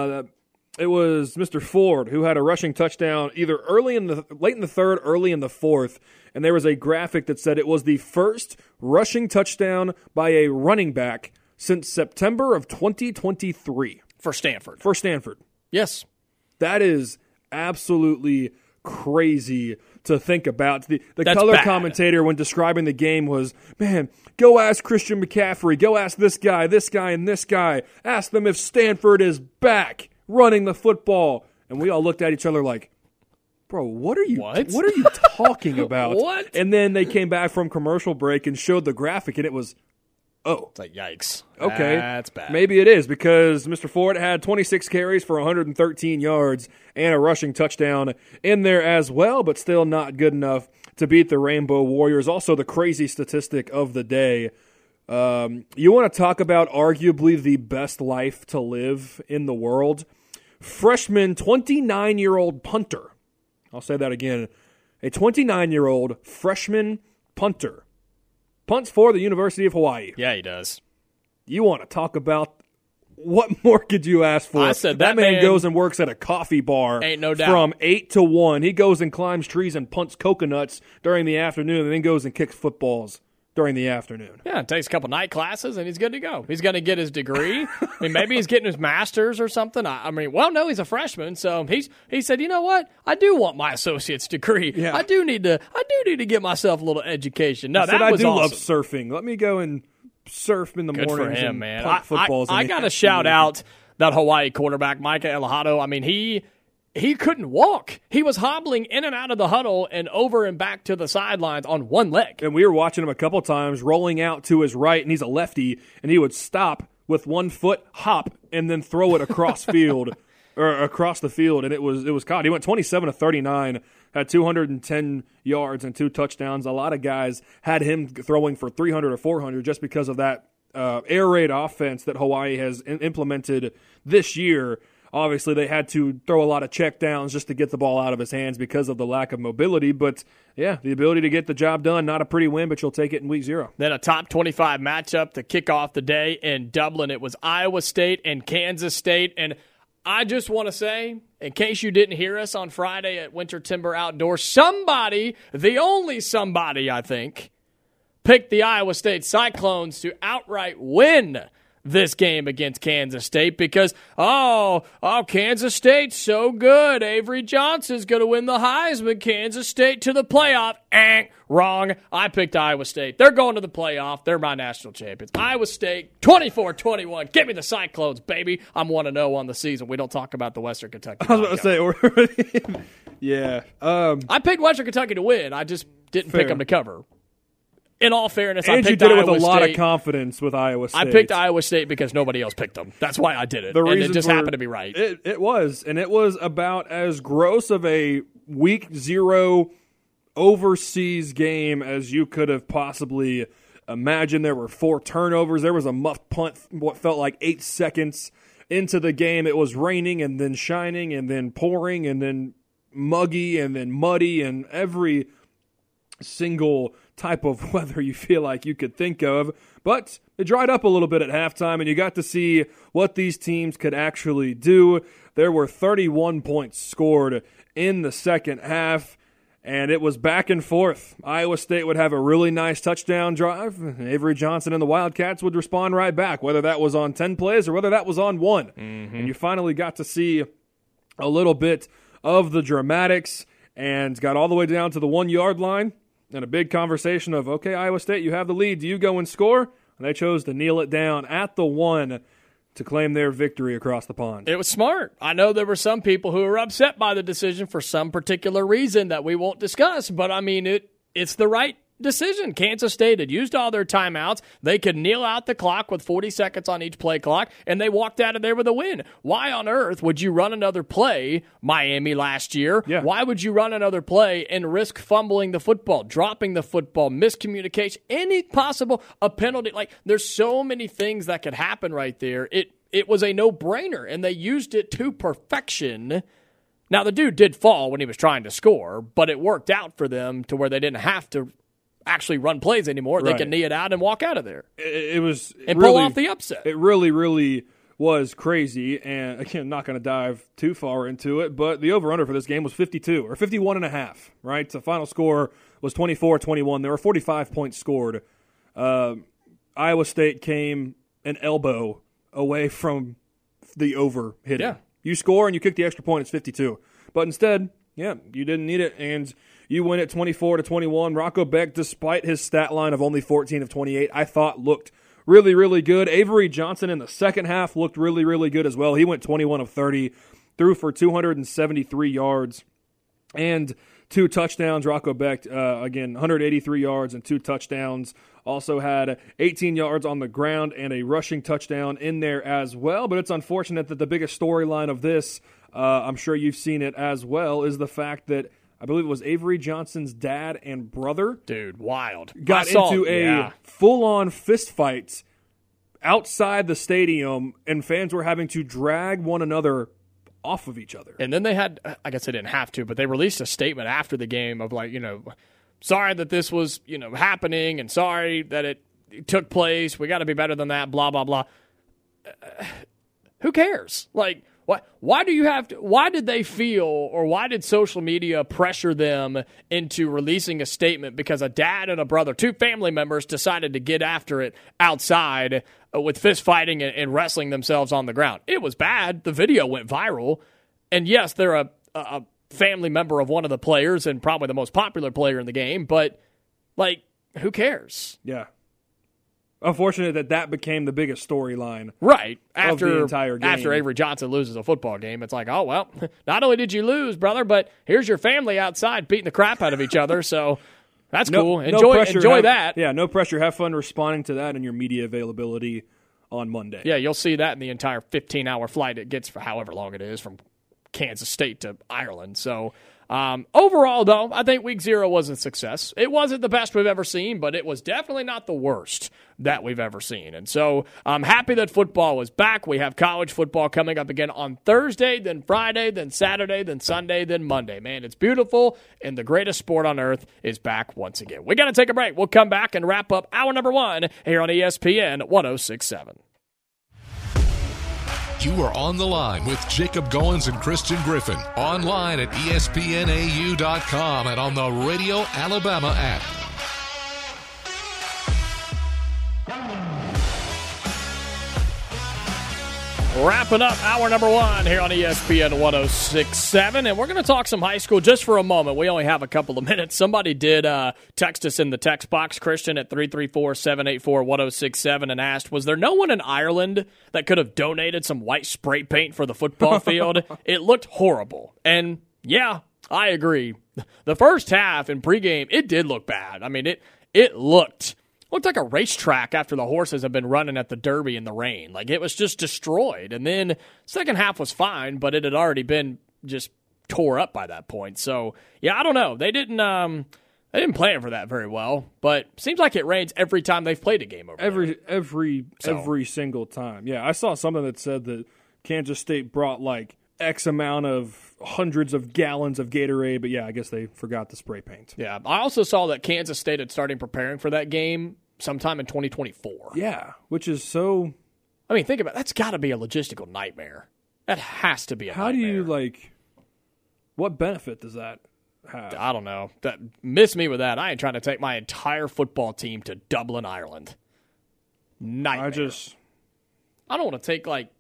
it was Mr. Ford who had a rushing touchdown either late in the third, early in the fourth, and there was a graphic that said it was the first rushing touchdown by a running back since September of 2023. For Stanford. Yes. That is absolutely crazy to think about. The color commentator when describing the game was, man, go ask Christian McCaffrey, go ask this guy, and this guy. Ask them if Stanford is back running the football. And we all looked at each other like, bro, what are you talking about? What? And then they came back from commercial break and showed the graphic, and it was, it's like, yikes. Okay. That's bad. Maybe it is because Mr. Ford had 26 carries for 113 yards and a rushing touchdown in there as well, but still not good enough to beat the Rainbow Warriors. Also, the crazy statistic of the day. You want to talk about arguably the best life to live in the world? Freshman 29-year-old punter. I'll say that again. A 29-year-old freshman punter punts for the University of Hawaii. Yeah, he does. You want to talk about what more could you ask for? I said that man goes and works at a coffee bar. Ain't no doubt. From 8 to 1. He goes and climbs trees and punts coconuts during the afternoon and then goes and kicks footballs during the afternoon. Yeah, takes a couple night classes and he's good to go. He's going to get his degree. I mean, maybe he's getting his master's or something. No, he's a freshman, so he said, you know what? I do want my associate's degree. Yeah. I do need to get myself a little education. No, I that was awesome. love surfing. Let me go and surf in the morning. Good for him, man. Punt footballs. I got to shout out that Hawaii quarterback, Micah Elahado. I mean, he couldn't walk. He was hobbling in and out of the huddle and over and back to the sidelines on one leg. And we were watching him a couple times rolling out to his right, and he's a lefty, and he would stop with 1 foot, hop, and then throw it across field or across the field, and it was caught. He went 27-39, had 210 yards and 2 touchdowns. A lot of guys had him throwing for 300 or 400 just because of that air raid offense that Hawaii has implemented this year. Obviously, they had to throw a lot of checkdowns just to get the ball out of his hands because of the lack of mobility. But, yeah, the ability to get the job done, not a pretty win, but you'll take it in week 0. Then a top 25 matchup to kick off the day in Dublin. It was Iowa State and Kansas State. And I just want to say, in case you didn't hear us on Friday at Winter Timber Outdoors, somebody, the only somebody, I think, picked the Iowa State Cyclones to outright win this game against Kansas State because, Kansas State's so good. Avery Johnson's going to win the Heisman. Kansas State to the playoff. Wrong. I picked Iowa State. They're going to the playoff. They're my national champions. Iowa State, 24-21. Give me the Cyclones, baby. I'm 1-0 on the season. We don't talk about the Western Kentucky. I was about to say, yeah. I picked Western Kentucky to win. I just didn't pick them to cover. In all fairness, and I picked you did Iowa it with a lot State. of confidence with Iowa State. I picked Iowa State because nobody else picked them. That's why I did it. And it just happened to be right. It was. And it was about as gross of a week 0 overseas game as you could have possibly imagined. There were 4 turnovers. There was a muff punt, what felt like 8 seconds into the game. It was raining and then shining and then pouring and then muggy and then muddy and every single type of weather you feel like you could think of. But it dried up a little bit at halftime, and you got to see what these teams could actually do. There were 31 points scored in the second half, and it was back and forth. Iowa State would have a really nice touchdown drive. Avery Johnson and the Wildcats would respond right back, whether that was on 10 plays or whether that was on 1. Mm-hmm. And you finally got to see a little bit of the dramatics and got all the way down to the 1-yard line. And a big conversation of, okay, Iowa State, you have the lead. Do you go and score? And they chose to kneel it down at the 1 to claim their victory across the pond. It was smart. I know there were some people who were upset by the decision for some particular reason that we won't discuss, but I mean, it's the right decision. Kansas State had used all their timeouts. They could kneel out the clock with 40 seconds on each play clock, and they walked out of there with a win. Why on earth would you run another play, Miami last year? Yeah. Why would you run another play and risk fumbling the football, dropping the football, miscommunication, any possible, a penalty? Like, there's so many things that could happen right there. It was a no-brainer, and they used it to perfection. Now, the dude did fall when he was trying to score, but it worked out for them to where they didn't have to actually run plays anymore. Right. They can knee it out and walk out of there. It was and really, pull off the upset. It really, really was crazy. And again, not going to dive too far into it, but the over-under for this game was 52 or 51.5. Right, the final score was 24-21. There were 45 points scored. Iowa State came an elbow away from the over hitting. Yeah. You score and you kick the extra point. It's 52, but instead, you didn't need it and. You win it 24-21. Rocco Becht, despite his stat line of only 14 of 28, I thought looked really, really good. Avery Johnson in the second half looked really, really good as well. He went 21 of 30, threw for 273 yards and 2 touchdowns. Rocco Becht, again, 183 yards and 2 touchdowns. Also had 18 yards on the ground and a rushing touchdown in there as well. But it's unfortunate that the biggest storyline of this, I'm sure you've seen it as well, is the fact that I believe it was Avery Johnson's dad and brother. Dude, wild. Got into a full-on fist fight outside the stadium, and fans were having to drag one another off of each other. And then they had, I guess they didn't have to, but they released a statement after the game of like, sorry that this was, happening and sorry that it took place. We got to be better than that, blah, blah, blah. Who cares? Like, why do you have to? Why did they feel, or why did social media pressure them into releasing a statement because a dad and a brother, 2 family members, decided to get after it outside with fist fighting and wrestling themselves on the ground? It was bad. The video went viral, and yes, they're a family member of one of the players and probably the most popular player in the game. But who cares? Yeah. Unfortunate that became the biggest storyline, right? Of the entire game. After Avery Johnson loses a football game, it's like, oh well, not only did you lose, brother, but here's your family outside beating the crap out of each other. So that's cool. Enjoy that. Yeah, no pressure. Have fun responding to that in your media availability on Monday. Yeah, you'll see that in the entire 15-hour flight it gets for however long it is from Kansas State to Ireland. So. Overall, though, I think Week 0 was a success. It wasn't the best we've ever seen, but it was definitely not the worst that we've ever seen. And so I'm happy that football is back. We have college football coming up again on Thursday, then Friday, then Saturday, then Sunday, then Monday. Man, it's beautiful, and the greatest sport on earth is back once again. We got to take a break. We'll come back and wrap up hour number 1 here on ESPN 106.7. You are on the line with Jacob Goins and Christian Griffin. Online at ESPNAU.com and on the Radio Alabama app. Wrapping up hour number 1 here on ESPN 106.7, and we're going to talk some high school just for a moment. We only have a couple of minutes. Somebody did text us in the text box, Christian, at 334-784-1067, and asked, was there no one in Ireland that could have donated some white spray paint for the football field? It looked horrible. And, yeah, I agree. The first half in pregame, it did look bad. I mean, it looked like a racetrack after the horses have been running at the Derby in the rain. Like, it was just destroyed. And then second half was fine, but it had already been just tore up by that point. So, yeah, I don't know. They didn't play it for that very well, but seems like it rains every time they've played a game over there. Every single time. Yeah, I saw something that said that Kansas State brought like X amount of hundreds of gallons of Gatorade, but yeah, I guess they forgot the spray paint. Yeah, I also saw that Kansas State had started preparing for that game sometime in 2024. Yeah, which is so... I mean, think about it. That's got to be a logistical nightmare. That has to be a nightmare. How do you, what benefit does that have? I don't know. Miss me with that. I ain't trying to take my entire football team to Dublin, Ireland. Nightmare. I don't want to take, are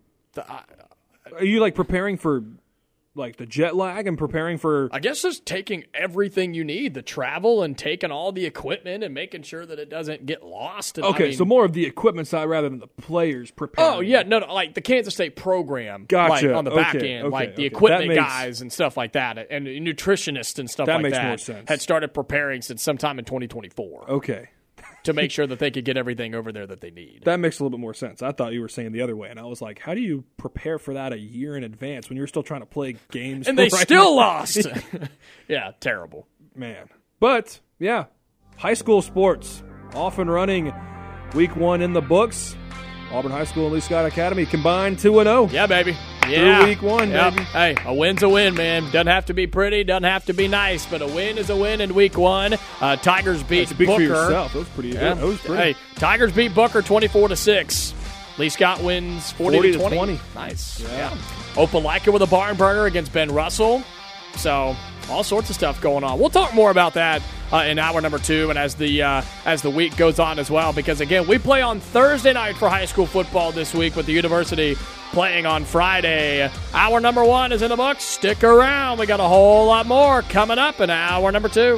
you, preparing for... the jet lag and preparing for... I guess just taking everything you need, the travel and taking all the equipment and making sure that it doesn't get lost. And, okay, so more of the equipment side rather than the players preparing. Oh, yeah, no, the Kansas State program. Gotcha. On the back end, the equipment guys and stuff like that, and nutritionists and stuff like that. That makes more sense. Had started preparing since sometime in 2024. Okay. To make sure that they could get everything over there that they need. That makes a little bit more sense. I thought you were saying the other way, and I was like, how do you prepare for that a year in advance when you're still trying to play games? And they still lost. Yeah, terrible. Man. But, yeah, high school sports off and running. Week 1 in the books. Auburn High School and Lee Scott Academy combined 2-0. Yeah, baby. Yeah. Through week 1, baby. Hey, a win's a win, man. Doesn't have to be pretty, doesn't have to be nice, but a win is a win in week 1. Tigers beat Speak Booker. For yourself. That was pretty good. That was pretty. Hey, Tigers beat Booker 24-6. Lee Scott wins 40-20. Nice. Yeah. Opelika with a barn burner against Ben Russell. So, all sorts of stuff going on. We'll talk more about that in hour number 2 and as the week goes on as well, because, again, we play on Thursday night for high school football this week with the University playing on Friday. Hour number 1 is in the books. Stick around. We got a whole lot more coming up in hour number 2.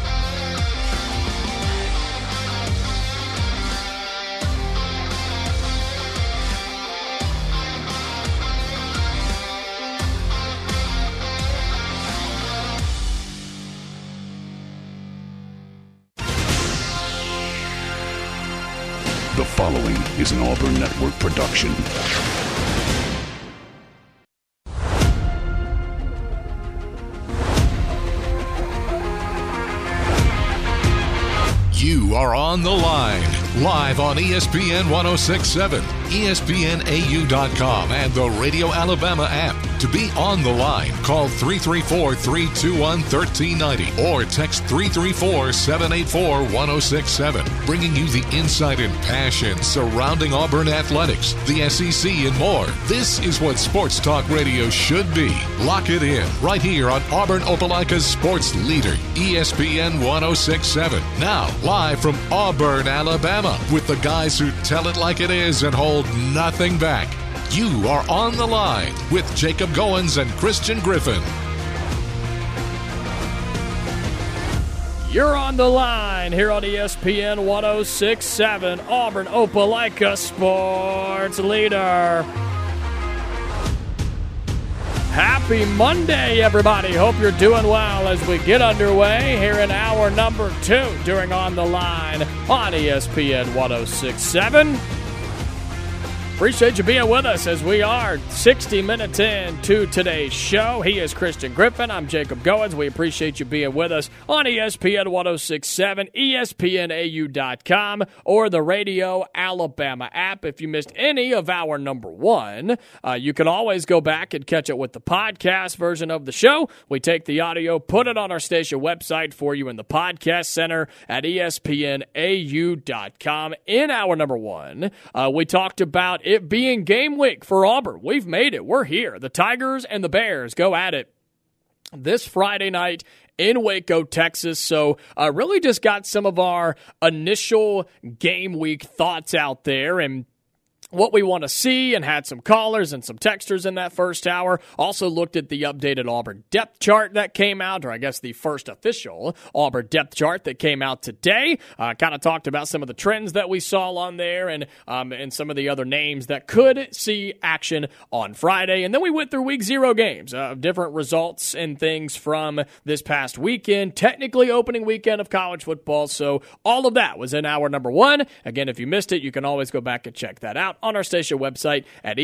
The following is an Auburn Network production. You are on the line, live on ESPN 106.7, ESPNAU.com, and the Radio Alabama app. To be on the line, call 334-321-1390 or text 334-784-1067. Bringing you the insight and passion surrounding Auburn athletics, the SEC, and more. This is what Sports Talk Radio should be. Lock it in right here on Auburn Opelika's sports leader, ESPN 106.7. Now, live from Auburn, Alabama, with the guys who tell it like it is and hold nothing back. You are on the line with Jacob Goins and Christian Griffin. You're on the line here on ESPN 106.7, Auburn Opelika sports leader. Happy Monday, everybody. Hope you're doing well as we get underway here in hour number 2 during On the Line on ESPN 106.7. Appreciate you being with us as we are 60 minutes into today's show. He is Christian Griffin. I'm Jacob Goins. We appreciate you being with us on ESPN 106.7, ESPNAU.com, or the Radio Alabama app. If you missed any of our number 1, you can always go back and catch it with the podcast version of the show. We take the audio, put it on our station website for you in the podcast center at ESPNAU.com. In our number 1, we talked about it being game week for Auburn. We've made it. We're here. The Tigers and the Bears go at it this Friday night in Waco, Texas. So really just got some of our initial game week thoughts out there. And what we want to see and had some callers and some texters in that first hour. Also looked at the updated Auburn depth chart that came out, or I guess the first official Auburn depth chart that came out today. Kind of talked about some of the trends that we saw on there and some of the other names that could see action on Friday. And then we went through week 0 games, different results and things from this past weekend, technically opening weekend of college football. So all of that was in hour number 1. Again, if you missed it, you can always go back and check that out on our station website at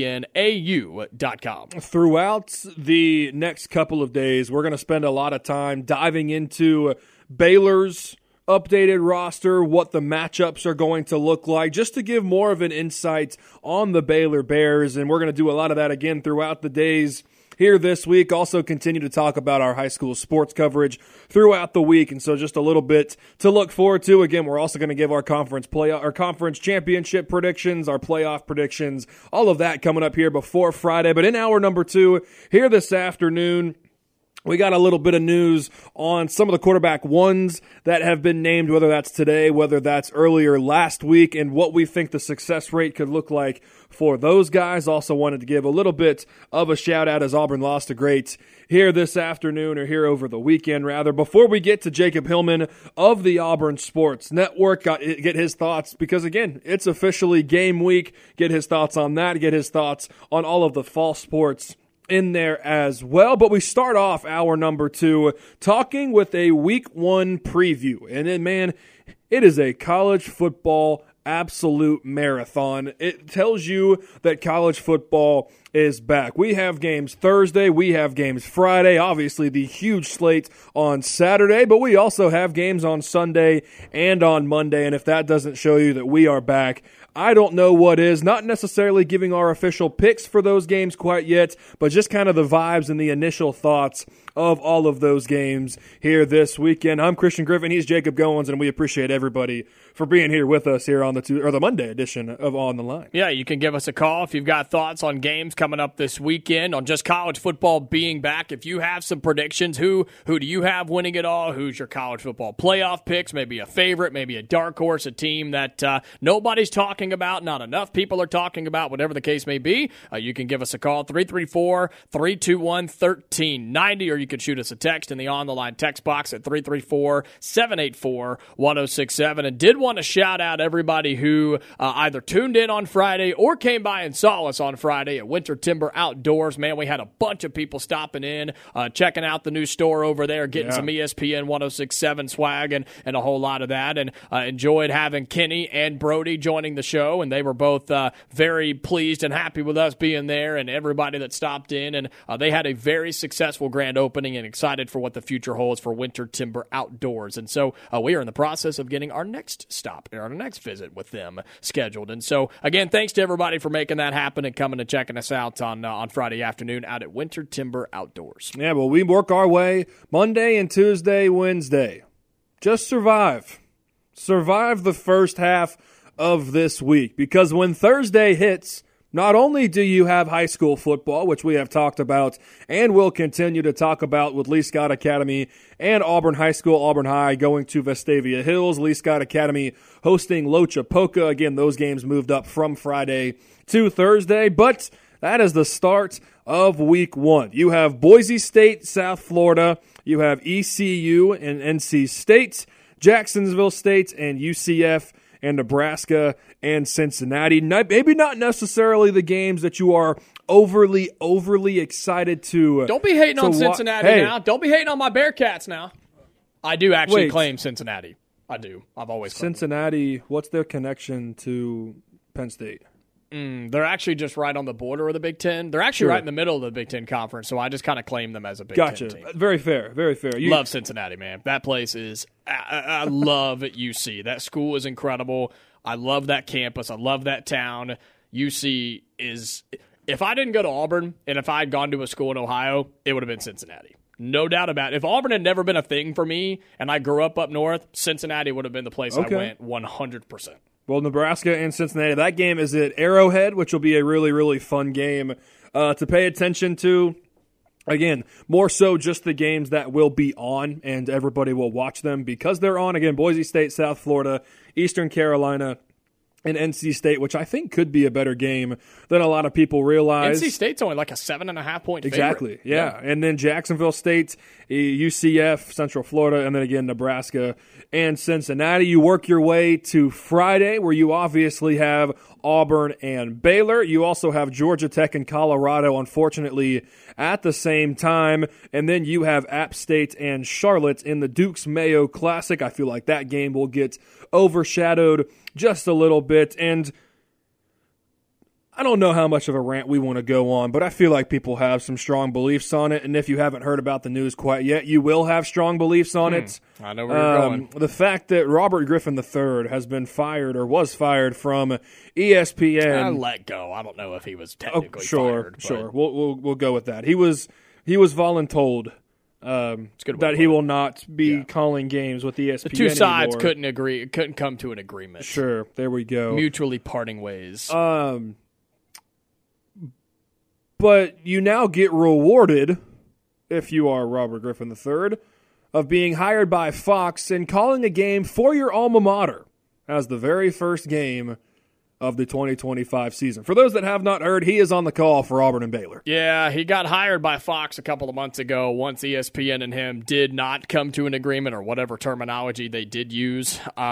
espnau.com. Throughout the next couple of days, we're going to spend a lot of time diving into Baylor's updated roster, what the matchups are going to look like, just to give more of an insight on the Baylor Bears. And we're going to do a lot of that again throughout the days here this week. Also continue to talk about our high school sports coverage throughout the week. And so just a little bit to look forward to. Again, we're also going to give our conference championship predictions, our playoff predictions, all of that coming up here before Friday. But in hour number 2 here this afternoon, we got a little bit of news on some of the quarterback ones that have been named, whether that's today, whether that's earlier last week, and what we think the success rate could look like for those guys. Also wanted to give a little bit of a shout out as Auburn lost a great here this afternoon, or here over the weekend rather. Before we get to Jacob Hillman of the Auburn Sports Network, get his thoughts, because again, it's officially game week. Get his thoughts on that, get his thoughts on all of the fall sports in there as well. But we start off hour number 2 talking with a week 1 preview. And then, man, it is a college football absolute marathon. It tells you that college football is back. We have games Thursday, we have games Friday, obviously the huge slate on Saturday, but we also have games on Sunday and on Monday. And if that doesn't show you that we are back, I don't know what is. Not necessarily giving our official picks for those games quite yet, but just kind of the vibes and the initial thoughts of all of those games here this weekend. I'm Christian Griffin. He's Jacob Goins, and we appreciate everybody for being here with us here on the Monday edition of On the Line. Yeah, you can give us a call if you've got thoughts on games coming up this weekend, on just college football being back. If you have some predictions, who do you have winning it all? Who's your college football playoff picks? Maybe a favorite, maybe a dark horse, a team that nobody's talking about, not enough people are talking about, whatever the case may be. You can give us a call, 334-321-1390, or you can shoot us a text in the On the Line text box at 334-784-1067. And did want to shout out everybody who either tuned in on Friday or came by and saw us on Friday at Winter Timber Outdoors. Man, we had a bunch of people stopping in, checking out the new store over there, getting some ESPN 1067 swag and a whole lot of that, and enjoyed having Kenny and Brody joining the show, and they were both very pleased and happy with us being there and everybody that stopped in, and they had a very successful grand opening and excited for what the future holds for Winter Timber Outdoors. And so we are in the process of getting our next stop, our next visit with them scheduled. And so, again, thanks to everybody for making that happen and coming and checking us out on Friday afternoon out at Winter Timber Outdoors. Yeah, well, we work our way Monday and Tuesday, Wednesday. Just survive. Survive the first half of this week, because when Thursday hits, not only do you have high school football, which we have talked about and will continue to talk about with Lee Scott Academy and Auburn High School, Auburn High going to Vestavia Hills, Lee Scott Academy hosting Lochapoka. Again, those games moved up from Friday to Thursday, but that is the start of week 1. You have Boise State, South Florida. You have ECU and NC State, Jacksonville State, and UCF, and Nebraska and Cincinnati. Maybe not necessarily the games that you are overly excited to. Don't be hating on Cincinnati now. Don't be hating on my Bearcats now. I do actually claim Cincinnati. I do. I've always claimed Cincinnati. What's their connection to Penn State? They're actually just right on the border of the Big Ten. They're actually right in the middle of the Big Ten Conference, so I just kind of claim them as a Big Ten team. Very fair, very fair. Love Cincinnati, man. That place is – I love UC. That school is incredible. I love that campus. I love that town. UC is – if I didn't go to Auburn and if I had gone to a school in Ohio, it would have been Cincinnati. No doubt about it. If Auburn had never been a thing for me and I grew up north, Cincinnati would have been the place I went 100%. Well, Nebraska and Cincinnati, that game is at Arrowhead, which will be a really, really fun game to pay attention to. Again, more so just the games that will be on, and everybody will watch them because they're on. Again, Boise State, South Florida, Eastern Carolina, and NC State, which I think could be a better game than a lot of people realize. NC State's only like a 7.5-point favorite. Exactly, yeah. And then Jacksonville State, UCF, Central Florida, and then again Nebraska and Cincinnati. You work your way to Friday, where you obviously have Auburn and Baylor. You also have Georgia Tech and Colorado, unfortunately, at the same time. And then you have App State and Charlotte in the Duke's Mayo Classic. I feel like that game will get overshadowed just a little bit. And I don't know how much of a rant we want to go on, but I feel like people have some strong beliefs on it. And if you haven't heard about the news quite yet, you will have strong beliefs on it. I know where you're going. The fact that Robert Griffin III has been fired or was fired from ESPN. I let go. I don't know if he was technically fired. Sure. We'll go with that. He was voluntold that he will not be calling games with ESPN. The two sides anymore. couldn't come to an agreement. Sure, there we go. Mutually parting ways. But you now get rewarded, if you are Robert Griffin III, of being hired by Fox and calling a game for your alma mater as the very first game of the 2025 season. For those that have not heard, he is on the call for Auburn and Baylor. Yeah, he got hired by Fox a couple of months ago once ESPN and him did not come to an agreement, or whatever terminology they did use.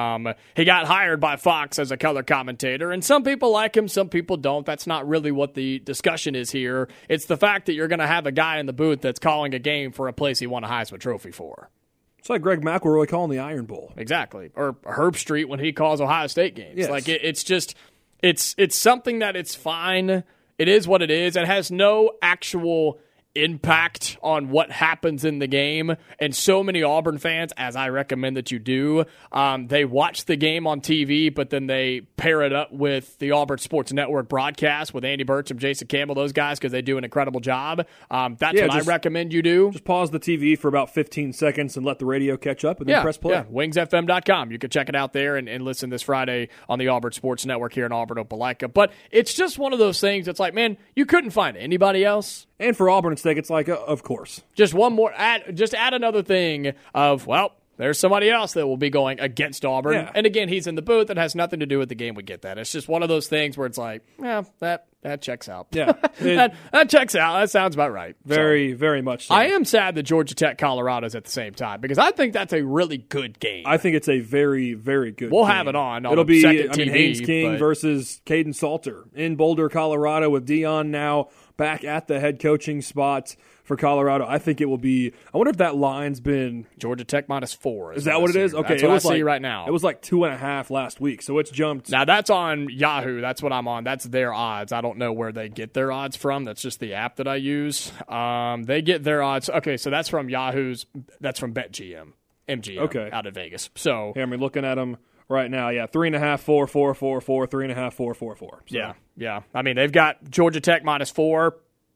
He got hired by Fox as a color commentator, and some people like him, some people don't. That's not really what the discussion is here. It's the fact that you're going to have a guy in the booth that's calling a game for a place he won a Heisman Trophy for. It's like Greg McElroy calling the Iron Bowl. Exactly. Or Herb Street when he calls Ohio State games. Yes. Like, it's just... It's something that it's fine. It is what it is. It has no actual impact on what happens in the game. And so many Auburn fans, as I recommend that you do, they watch the game on TV, but then they pair it up with the Auburn Sports Network broadcast with Andy Burcham, Jason Campbell, those guys, because they do an incredible job. That's what I recommend you do. Just pause the TV for about 15 seconds and let the radio catch up, and then press play. Yeah, wingsfm.com. You can check it out there and listen this Friday on the Auburn Sports Network here in Auburn, Opelika. But it's just one of those things that's like, man, you couldn't find anybody else. And for Auburn's sake, it's like, of course. Just one more, add another thing of, well, there's somebody else that will be going against Auburn. Yeah. And again, he's in the booth. It has nothing to do with the game. We get that. It's just one of those things where it's like, yeah, that checks out. Yeah. that checks out. That sounds about right. Very much so. I am sad that Georgia Tech Colorado's at the same time because I think that's a really good game. I think it's a very, very good We'll game. have it on It'll be second TV, Haynes King versus Caden Salter in Boulder, Colorado, with Dion now back at the head coaching spot for Colorado. I think it will be. I wonder if that line's been Georgia Tech -4. Is that what it is? Okay, that's what I see right now. It was like 2.5 last week, so it's jumped. Now that's on Yahoo. That's what I'm on. That's their odds. I don't know where they get their odds from. That's just the app that I use. They get their odds. Okay, so that's from Yahoo's. That's from BetGM, MGM, out of Vegas. So here, I'm looking at them right now. Yeah, 3.5, 4, 4, 4, 4, 3.5, 4, 4, 4. So. Yeah. I mean, they've got Georgia Tech -4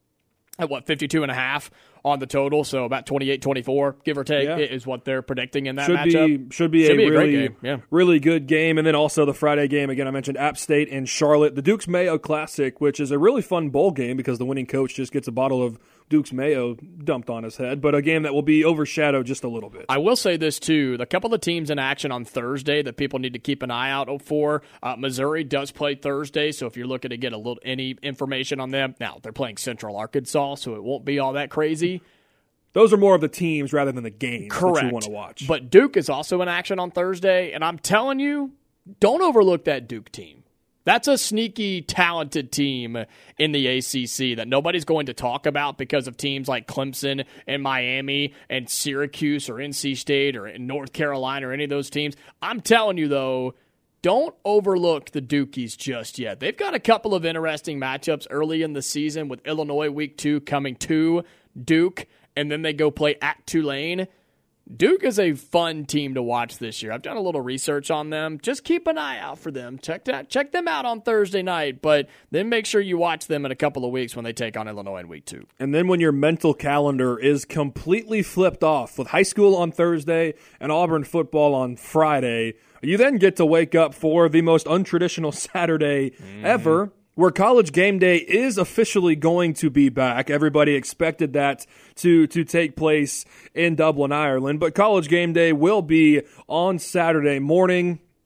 at 52.5 on the total, so about 28-24, give or take, is what they're predicting in that matchup. Should be a really, really good game. And then also the Friday game, again, I mentioned App State and Charlotte. The Duke's Mayo Classic, which is a really fun bowl game because the winning coach just gets a bottle of Duke's Mayo dumped on his head, but a game that will be overshadowed just a little bit. I will say this, too. The couple of teams in action on Thursday that people need to keep an eye out for, Missouri does play Thursday, so if you're looking to get any information on them, now they're playing Central Arkansas, so it won't be all that crazy. Those are more of the teams rather than the games that you want to watch. But Duke is also in action on Thursday, and I'm telling you, don't overlook that Duke team. That's a sneaky, talented team in the ACC that nobody's going to talk about because of teams like Clemson and Miami and Syracuse or NC State or North Carolina or any of those teams. I'm telling you, though, don't overlook the Dukies just yet. They've got a couple of interesting matchups early in the season with Illinois Week 2 coming to Duke, and then they go play at Tulane. Duke is a fun team to watch this year. I've done a little research on them. Just keep an eye out for them. Check them out on Thursday night, but then make sure you watch them in a couple of weeks when they take on Illinois in Week 2. And then when your mental calendar is completely flipped off with high school on Thursday and Auburn football on Friday, you then get to wake up for the most untraditional Saturday ever, where College Game Day is officially going to be back. Everybody expected that to take place in Dublin, Ireland, but College Game Day will be on Saturday morning.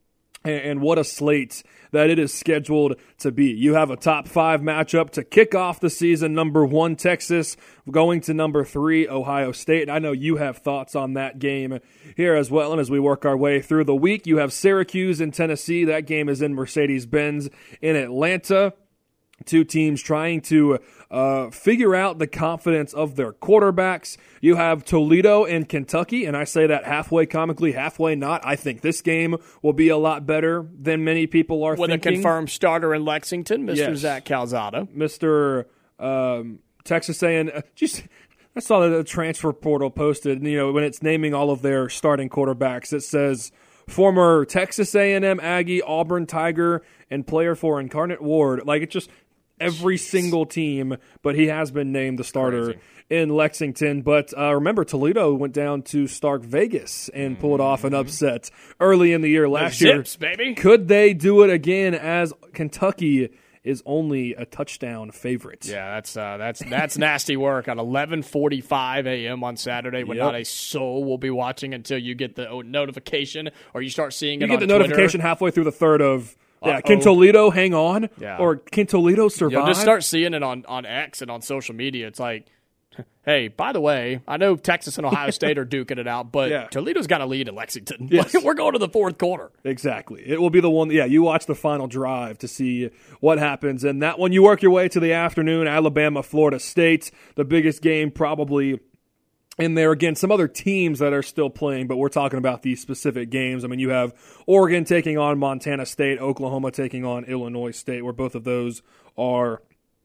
And what a slate that it is scheduled to be. You have a top 5 matchup to kick off the season. Number 1, Texas, going to number 3, Ohio State. And I know you have thoughts on that game here as well. And as we work our way through the week, you have Syracuse and Tennessee. That game is in Mercedes-Benz in Atlanta. 2 teams trying to figure out the confidence of their quarterbacks. You have Toledo and Kentucky, and I say that halfway comically, halfway not. I think this game will be a lot better than many people are thinking. With a confirmed starter in Lexington, Mr. Zach Calzada. Mr. Texas A&M. I saw the transfer portal posted, when it's naming all of their starting quarterbacks, it says former Texas A&M Aggie, Auburn Tiger, and player for Incarnate Ward. Like, it's just every single team, but he has been named the starter in Lexington. But remember, Toledo went down to Stark Vegas and pulled off an upset early in the year last year. Zips, baby. Could they do it again as Kentucky is only a touchdown favorite? Yeah, that's nasty work on 11:45 a.m. on Saturday when not a soul will be watching until you get the notification or you start seeing it on Twitter. You get the notification halfway through the third of, can Toledo hang on? Yeah. Or can Toledo survive? You'll just start seeing it on X and on social media. It's like, hey, by the way, I know Texas and Ohio State are duking it out, but Toledo's got a lead in Lexington. Yes. We're going to the fourth quarter. Exactly. It will be the one, you watch the final drive to see what happens. And that one, you work your way to the afternoon, Alabama, Florida State, the biggest game probably in there. Again, some other teams that are still playing, but we're talking about these specific games. I mean, you have Oregon taking on Montana State, Oklahoma taking on Illinois State, where both of those are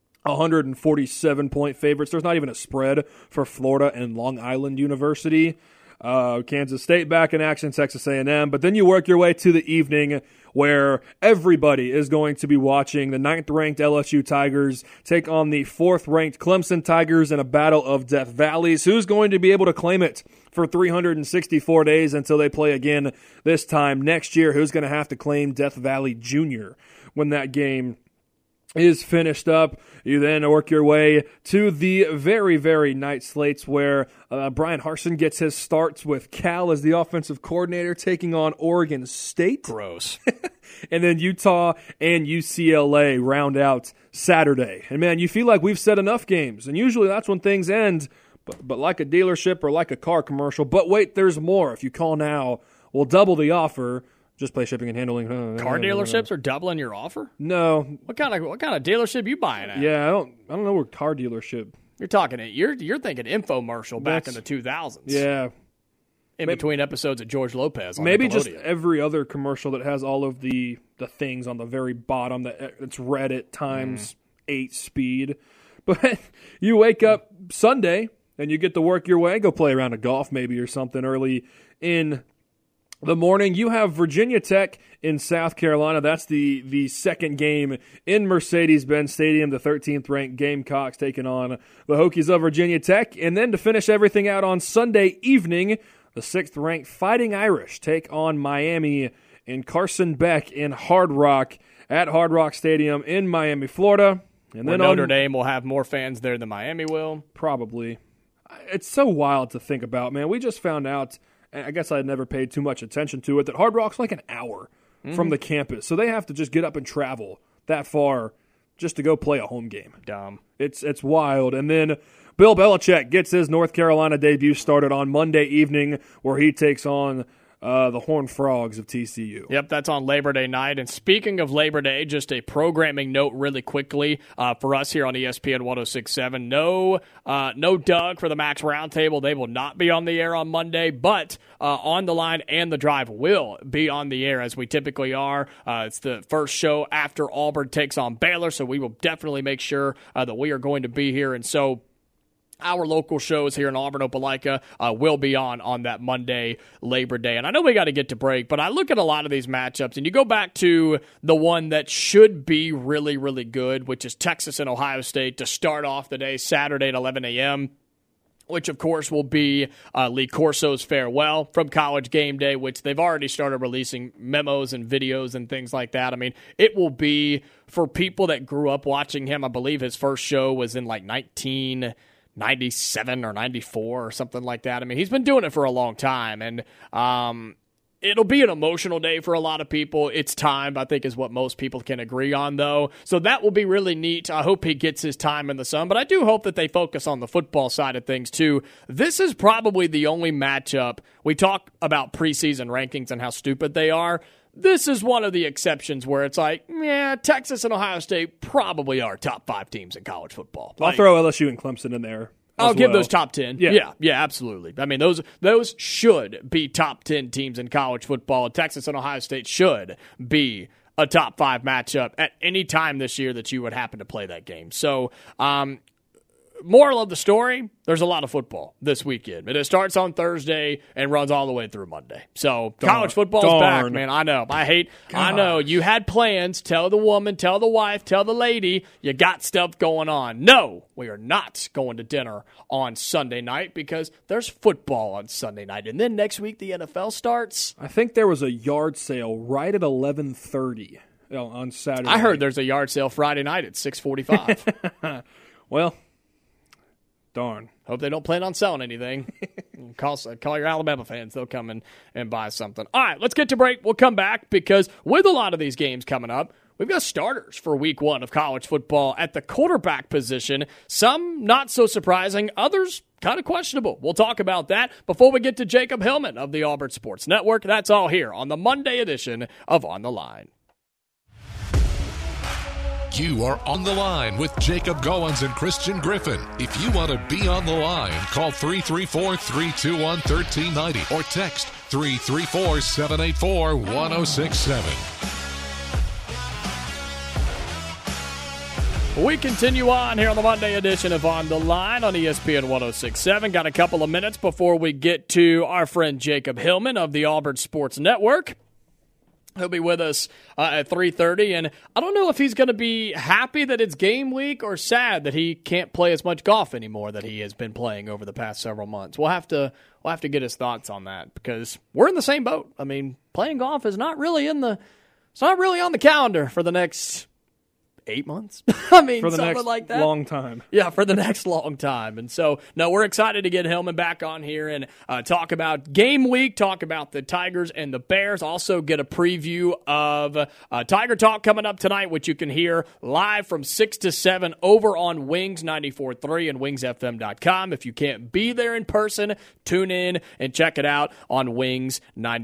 147-point favorites. There's not even a spread for Florida and Long Island University. Kansas State back in action, Texas A&M. But then you work your way to the evening where everybody is going to be watching the 9th-ranked LSU Tigers take on the 4th-ranked Clemson Tigers in a battle of Death Valleys. Who's going to be able to claim it for 364 days until they play again this time next year? Who's going to have to claim Death Valley Jr. when that game is finished up? You then work your way to the very, very night slates where Brian Harsin gets his starts with Cal as the offensive coordinator taking on Oregon State. Gross. And then Utah and UCLA round out Saturday. And, man, you feel like we've said enough games, and usually that's when things end, but like a dealership or like a car commercial. But wait, there's more. If you call now, we'll double the offer. Just play shipping and handling. Car dealerships are doubling your offer? No. What kind of dealership you buying at? Yeah, I don't know where car dealership. You're talking it. You're thinking infomercial back in the 2000s. Yeah. Between episodes of George Lopez on maybe just every other commercial that has all of the things on the very bottom that's Reddit times 8 speed. But you wake up Sunday and you get to work your way, go play around a golf maybe or something early in the morning. You have Virginia Tech in South Carolina. That's the second game in Mercedes-Benz Stadium. The 13th-ranked Gamecocks taking on the Hokies of Virginia Tech. And then to finish everything out on Sunday evening, the 6th-ranked Fighting Irish take on Miami in Carson Beck in Hard Rock at Hard Rock Stadium in Miami, Florida. And then Notre Dame will have more fans there than Miami will. Probably. It's so wild to think about, man. We just found out, and I guess I had never paid too much attention to it, that Hard Rock's like an hour from the campus. So they have to just get up and travel that far just to go play a home game. Dumb. It's wild. And then Bill Belichick gets his North Carolina debut started on Monday evening where he takes on the Horned Frogs of TCU. Yep, that's on Labor Day night. And speaking of Labor Day, just a programming note really quickly for us here on ESPN 106.7. No Doug for the Max Roundtable. They will not be on the air on Monday, but On the Line and The Drive will be on the air as we typically are. It's the first show after Auburn takes on Baylor, so we will definitely make sure that we are going to be here. And so our local shows here in Auburn, Opelika, will be on that Monday, Labor Day. And I know we got to get to break, but I look at a lot of these matchups, and you go back to the one that should be really, really good, which is Texas and Ohio State to start off the day, Saturday at 11 a.m., which, of course, will be Lee Corso's farewell from College Game Day, which they've already started releasing memos and videos and things like that. I mean, it will be, for people that grew up watching him, I believe his first show was in like 1997 or 94 or something like that. I mean, he's been doing it for a long time. And It'll be an emotional day for a lot of people. It's time, I think, is what most people can agree on, though. So that will be really neat. I hope he gets his time in the sun, but I do hope that they focus on the football side of things, too. This is probably the only matchup. We talk about preseason rankings and how stupid they are. This is one of the exceptions where it's like, yeah, Texas and Ohio State probably are top 5 teams in college football. I'll throw LSU and Clemson in there. I'll give those top 10. Yeah, absolutely. I mean, those should be top 10 teams in college football. Texas and Ohio State should be a top 5 matchup at any time this year that you would happen to play that game. So, moral of the story, there's a lot of football this weekend. And it starts on Thursday and runs all the way through Monday. So college football's back, man. I know. I know. You had plans. Tell the woman, tell the wife, tell the lady, you got stuff going on. No, we are not going to dinner on Sunday night because there's football on Sunday night. And then next week the NFL starts. I think there was a yard sale right at 11:30 on Saturday. I heard there's a yard sale Friday night at 6:45. Well, darn. Hope they don't plan on selling anything. Call your Alabama fans. They'll come and buy something. All right, let's get to break. We'll come back because with a lot of these games coming up, we've got starters for week 1 of college football at the quarterback position. Some not so surprising, others kind of questionable. We'll talk about that before we get to Jacob Hillman of the Auburn Sports Network. That's all here on the Monday edition of On the Line. You are on the line with Jacob Goins and Christian Griffin. If you want to be on the line, call 334-321-1390 or text 334-784-1067. We continue on here on the Monday edition of On the Line on ESPN 106.7. Got a couple of minutes before we get to our friend Jacob Hillman of the Auburn Sports Network. He'll be with us at 3:30, and I don't know if he's going to be happy that it's game week or sad that he can't play as much golf anymore that he has been playing over the past several months. We'll have to get his thoughts on that because we're in the same boat. I mean, playing golf is not really on the calendar for the next 8 months. I mean, for the something next like that. Long time. Yeah, for the next long time. And so, no, we're excited to get Hillman back on here and talk about game week, talk about the Tigers and the Bears, also get a preview of Tiger Talk coming up tonight, which you can hear live from 6 to 7 over on Wings 94.3 and wingsfm.com. If you can't be there in person, tune in and check it out on Wings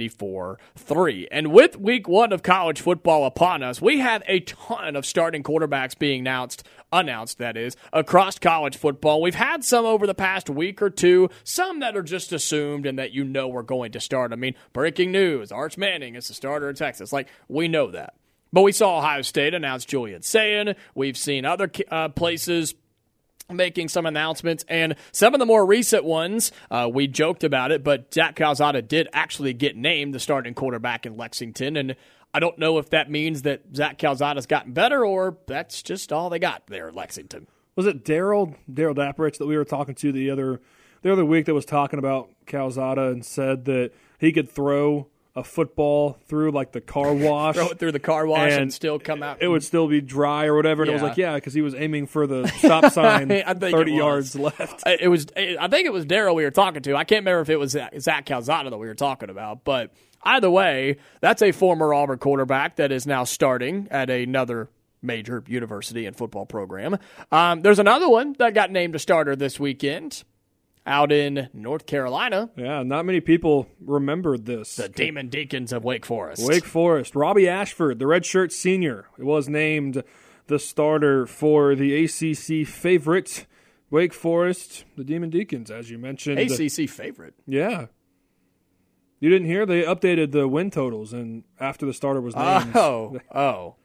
94.3. And with week 1 of college football upon us, we have a ton of starting quarterbacks being announced, that is, across college football. We've had some over the past week or two, some that are just assumed and that you know we're going to start. I mean, breaking news, Arch Manning is the starter in Texas. Like, we know that. But we saw Ohio State announce Julian Sayin. We've seen other places making some announcements, and some of the more recent ones, we joked about it, but Zach Calzada did actually get named the starting quarterback in Lexington, and I don't know if that means that Zach Calzada's gotten better or that's just all they got there at Lexington. Was it Daryl Dapprich that we were talking to the other week that was talking about Calzada and said that he could throw a football through like the car wash? Throw it through the car wash and still come out. It would still be dry or whatever. And it was like, yeah, because he was aiming for the stop sign 30 yards left. I think it was Daryl we were talking to. I can't remember if it was Zach Calzada that we were talking about, but either way, that's a former Auburn quarterback that is now starting at another major university and football program. There's another one that got named a starter this weekend out in North Carolina. Yeah, not many people remembered this. The Demon Deacons of Wake Forest. Wake Forest. Robbie Ashford, the redshirt senior, was named the starter for the ACC favorite Wake Forest, the Demon Deacons, as you mentioned. ACC favorite? Yeah. You didn't hear? They updated the win totals and after the starter was named. Oh.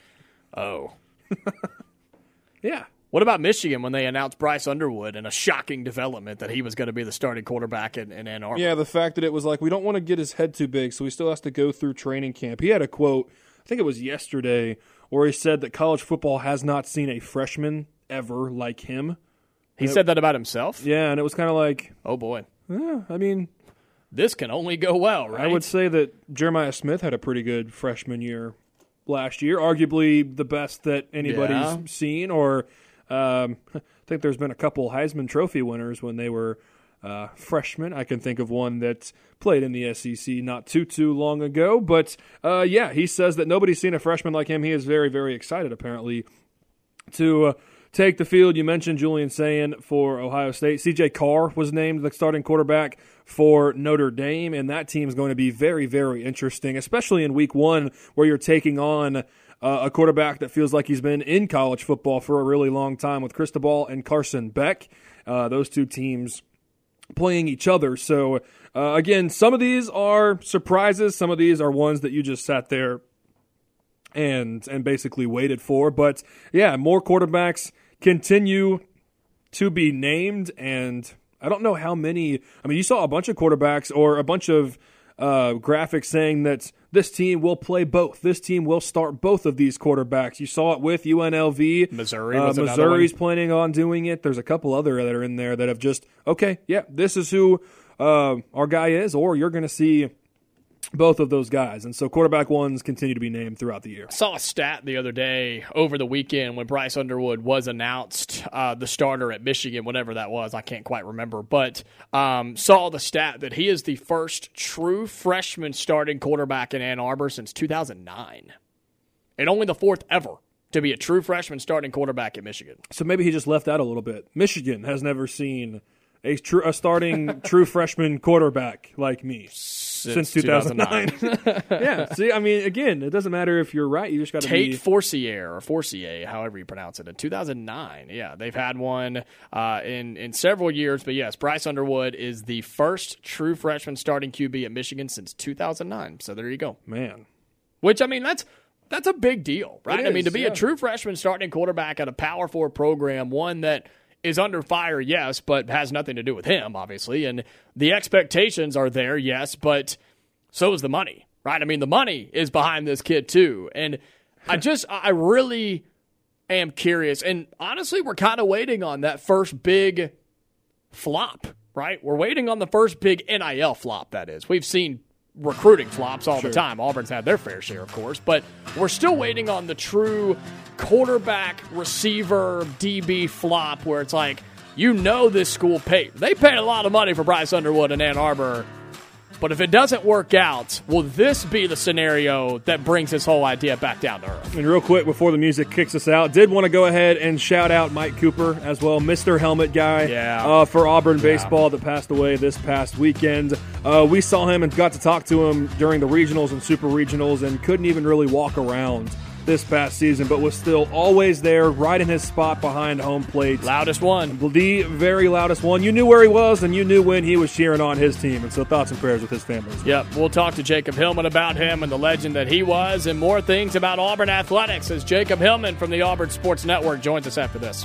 Yeah. What about Michigan when they announced Bryce Underwood and a shocking development that he was going to be the starting quarterback in Ann Arbor? Yeah, the fact that it was like, we don't want to get his head too big, so he still has to go through training camp. He had a quote, I think it was yesterday, where he said that college football has not seen a freshman ever like him. He said that about himself? Yeah, and it was kind of like, oh boy. Yeah, I mean, this can only go well, right? I would say that Jeremiah Smith had a pretty good freshman year last year, arguably the best that anybody's seen, or I think there's been a couple Heisman Trophy winners when they were freshman. I can think of one that played in the SEC not too long ago. But, he says that nobody's seen a freshman like him. He is very, very excited, apparently, to take the field. You mentioned Julian Sayin for Ohio State. C.J. Carr was named the starting quarterback for Notre Dame, and that team is going to be very, very interesting, especially in week one where you're taking on a quarterback that feels like he's been in college football for a really long time with Cristobal and Carson Beck. Those two teams playing each other. So, again, some of these are surprises. Some of these are ones that you just sat there and basically waited for. But, yeah, more quarterbacks continue to be named, and I don't know how many. I mean, you saw a bunch of quarterbacks or a bunch of graphics saying that this team will play both. This team will start both of these quarterbacks. You saw it with UNLV. Missouri's planning on doing it. There's a couple other that are in there that have just, okay, yeah, this is who our guy is, or you're going to see both of those guys. And so quarterback ones continue to be named throughout the year. I saw a stat the other day over the weekend when Bryce Underwood was announced the starter at Michigan, whatever that was. I can't quite remember. But saw the stat that he is the first true freshman starting quarterback in Ann Arbor since 2009. And only the fourth ever to be a true freshman starting quarterback at Michigan. So maybe he just left out a little bit. Michigan has never seen a starting true freshman quarterback like me. Since 2009. Yeah. See, I mean, again, it doesn't matter if you're right. You just got to be Forcier, however you pronounce it. In 2009, yeah, they've had one in several years. But yes, Bryce Underwood is the first true freshman starting QB at Michigan since 2009. So there you go, man. Which, I mean, that's a big deal, right? I mean, to be a true freshman starting quarterback at a Power 4 program, one that is under fire, yes, but has nothing to do with him, obviously. And the expectations are there, yes, but so is the money, right? I mean, the money is behind this kid, too. And I really am curious. And honestly, we're kind of waiting on that first big flop, right? We're waiting on the first big NIL flop, that is. We've seen recruiting flops all the time. Auburn's had their fair share, of course, but we're still waiting on the true quarterback, receiver, DB flop where it's like, this school paid. They paid a lot of money for Bryce Underwood in Ann Arbor, but if it doesn't work out, will this be the scenario that brings this whole idea back down to earth? And real quick, before the music kicks us out, did want to go ahead and shout out Mike Cooper as well, Mr. Helmet Guy for Auburn baseball that passed away this past weekend. We saw him and got to talk to him during the regionals and super regionals and couldn't even really walk around this past season, but was still always there, right in his spot behind home plate. Loudest one. The very loudest one. You knew where he was, and you knew when he was cheering on his team, and so thoughts and prayers with his family. Yep, we'll talk to Jacob Hillman about him and the legend that he was, and more things about Auburn athletics as Jacob Hillman from the Auburn Sports Network joins us after this.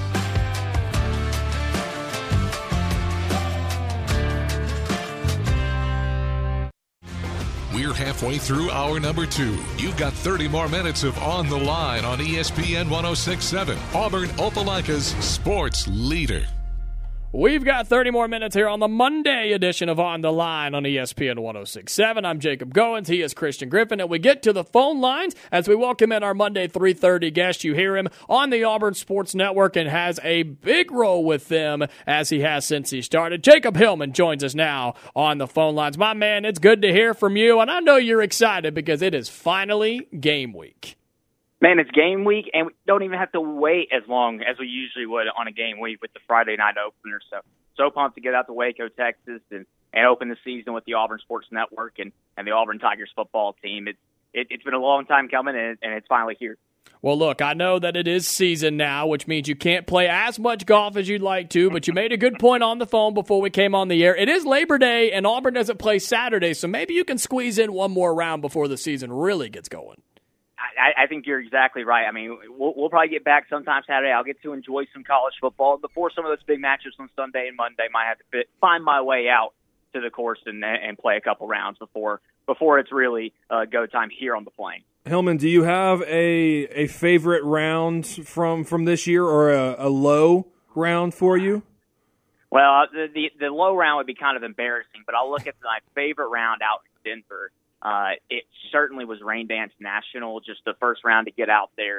We're halfway through hour number 2. You've got 30 more minutes of On the Line on ESPN 106.7, Auburn Opelika's sports leader. We've got 30 more minutes here on the Monday edition of On the Line on ESPN 106.7. I'm Jacob Goins. He is Christian Griffin. And we get to the phone lines as we welcome in our Monday 3:30 guest. You hear him on the Auburn Sports Network and has a big role with them as he has since he started. Jacob Hillman joins us now on the phone lines. My man, it's good to hear from you. And I know you're excited because it is finally game week. Man, it's game week, and we don't even have to wait as long as we usually would on a game week with the Friday night opener. So pumped to get out to Waco, Texas, and open the season with the Auburn Sports Network and the Auburn Tigers football team. It's been a long time coming, and it's finally here. Well, look, I know that it is season now, which means you can't play as much golf as you'd like to, but you made a good point on the phone before we came on the air. It is Labor Day, and Auburn doesn't play Saturday, so maybe you can squeeze in one more round before the season really gets going. I think you're exactly right. I mean, we'll probably get back sometime Saturday. I'll get to enjoy some college football before some of those big matches on Sunday and Monday. Might have to find my way out to the course and play a couple rounds before it's really go time here on the Plains. Hillman, do you have a favorite round from this year or a low round for you? Well, the low round would be kind of embarrassing, but I'll look at my favorite round out in Denver. It certainly was Rain Dance National, just the first round to get out there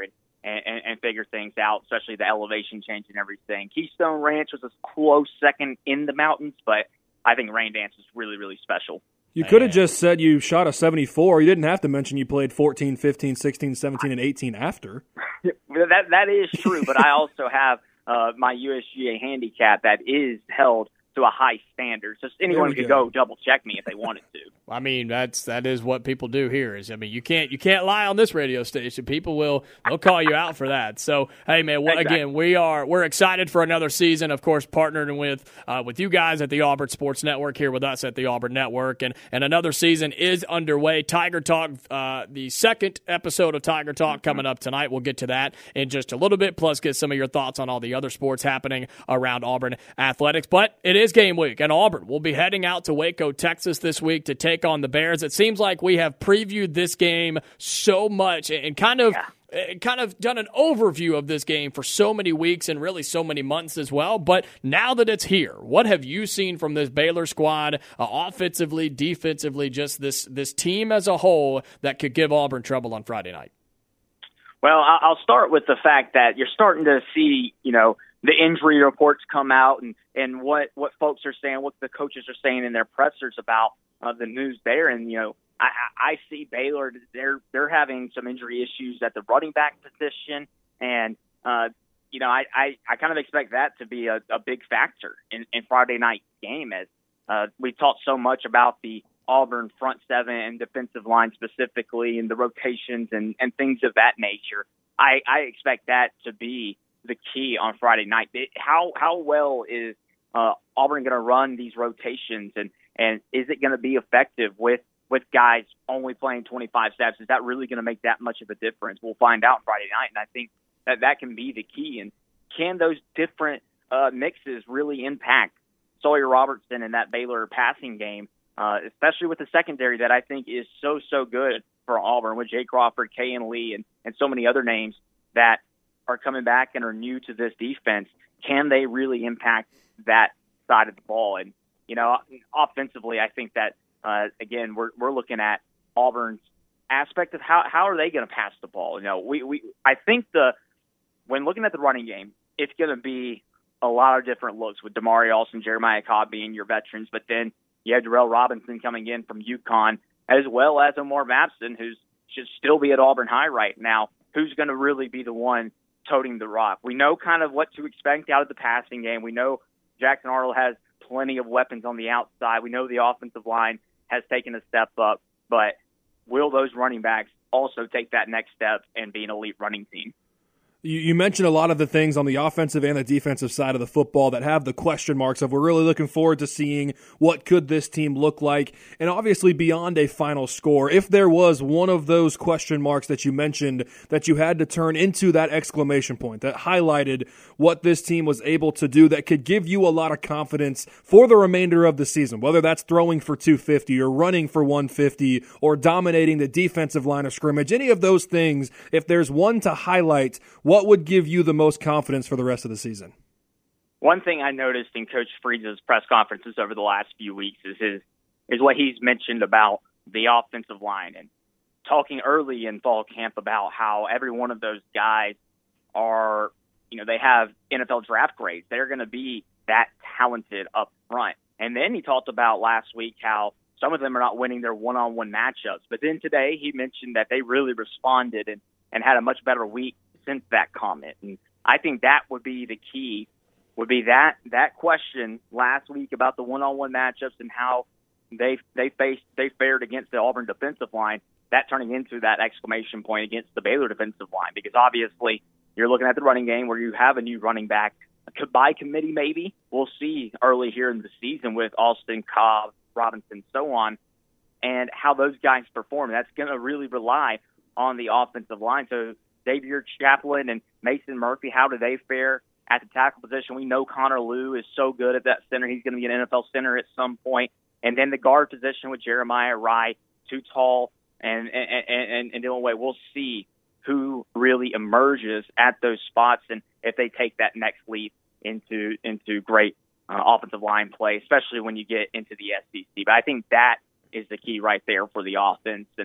and figure things out, especially the elevation change and everything. Keystone Ranch was a close second in the mountains, but I think Rain Dance is really, really special. You could have just said you shot a 74. You didn't have to mention you played 14, 15, 16, 17, and 18 after. That is true, but I also have my USGA handicap that is held to a high standard. So anyone could go double check me if they wanted to. I mean, that is what people do here. You can't lie on this radio station. People they'll call you out for that. So hey, man, again, we're excited for another season. Of course, partnering with you guys at the Auburn Sports Network, here with us at the Auburn Network, and another season is underway. Tiger Talk, the second episode of Tiger Talk coming up tonight. We'll get to that in just a little bit. Plus, get some of your thoughts on all the other sports happening around Auburn athletics. But it is game week, and Auburn will be heading out to Waco, Texas this week to take on the Bears. It seems like we have previewed this game so much and kind of done an overview of this game for so many weeks and really so many months as well. But now that it's here, what have you seen from this Baylor squad, offensively, defensively, just this team as a whole that could give Auburn trouble on Friday night? Well, I'll start with the fact that you're starting to see, the injury reports come out and what folks are saying, what the coaches are saying in their pressers about the news there. And, I see Baylor, they're having some injury issues at the running back position. And, I kind of expect that to be a big factor in Friday night's game, as we've talked so much about the Auburn front seven and defensive line specifically, and the rotations and things of that nature. I expect that to be the key on Friday night. How well is Auburn going to run these rotations, and is it going to be effective with guys only playing 25 snaps? Is that really going to make that much of a difference? We'll find out Friday night, and I think that can be the key. And can those different mixes really impact Sawyer Robertson in that Baylor passing game, especially with the secondary that I think is so good for Auburn, with Jay Crawford, Kayan Lee, and so many other names that are coming back and are new to this defense? Can they really impact that side of the ball? And, offensively, I think that, again, we're looking at Auburn's aspect of how are they going to pass the ball. I think when looking at the running game, it's going to be a lot of different looks with Damari Alston, Jeremiah Cobb being your veterans, but then you have Darrell Robinson coming in from UConn, as well as Omar Mapson, who should still be at Auburn High right now. Who's going to really be the one toting the rock? We know kind of what to expect out of the passing game. We know Jackson Arnold has plenty of weapons on the outside. We know the offensive line has taken a step up, but will those running backs also take that next step and be an elite running team? You mentioned a lot of the things on the offensive and the defensive side of the football that have the question marks of, we're really looking forward to seeing what could this team look like, and obviously beyond a final score. If there was one of those question marks that you mentioned that you had to turn into that exclamation point that highlighted what this team was able to do that could give you a lot of confidence for the remainder of the season, whether that's throwing for 250 or running for 150 or dominating the defensive line of scrimmage, any of those things, if there's one to highlight, what would give you the most confidence for the rest of the season? One thing I noticed in Coach Freeze's press conferences over the last few weeks is what he's mentioned about the offensive line, and talking early in fall camp about how every one of those guys are, they have NFL draft grades. They're going to be that talented up front. And then he talked about last week how some of them are not winning their one-on-one matchups. But then today he mentioned that they really responded and had a much better week since that comment. And I think that would be the key, would be that question last week about the one-on-one matchups and how they fared against the Auburn defensive line, that turning into that exclamation point against the Baylor defensive line. Because obviously you're looking at the running game where you have a new running back by committee, maybe. We'll see early here in the season with Alston, Cobb, Robinson, so on, and how those guys perform. That's going to really rely on the offensive line. So Xavier Chaplin and Mason Murphy, how do they fare at the tackle position? We know Connor Liu is so good at that center. He's going to be an NFL center at some point. And then the guard position with Jeremiah Wright, too tall, and Dylan Way. We'll see who really emerges at those spots and if they take that next leap into great offensive line play, especially when you get into the SEC. But I think that is the key right there for the offense. And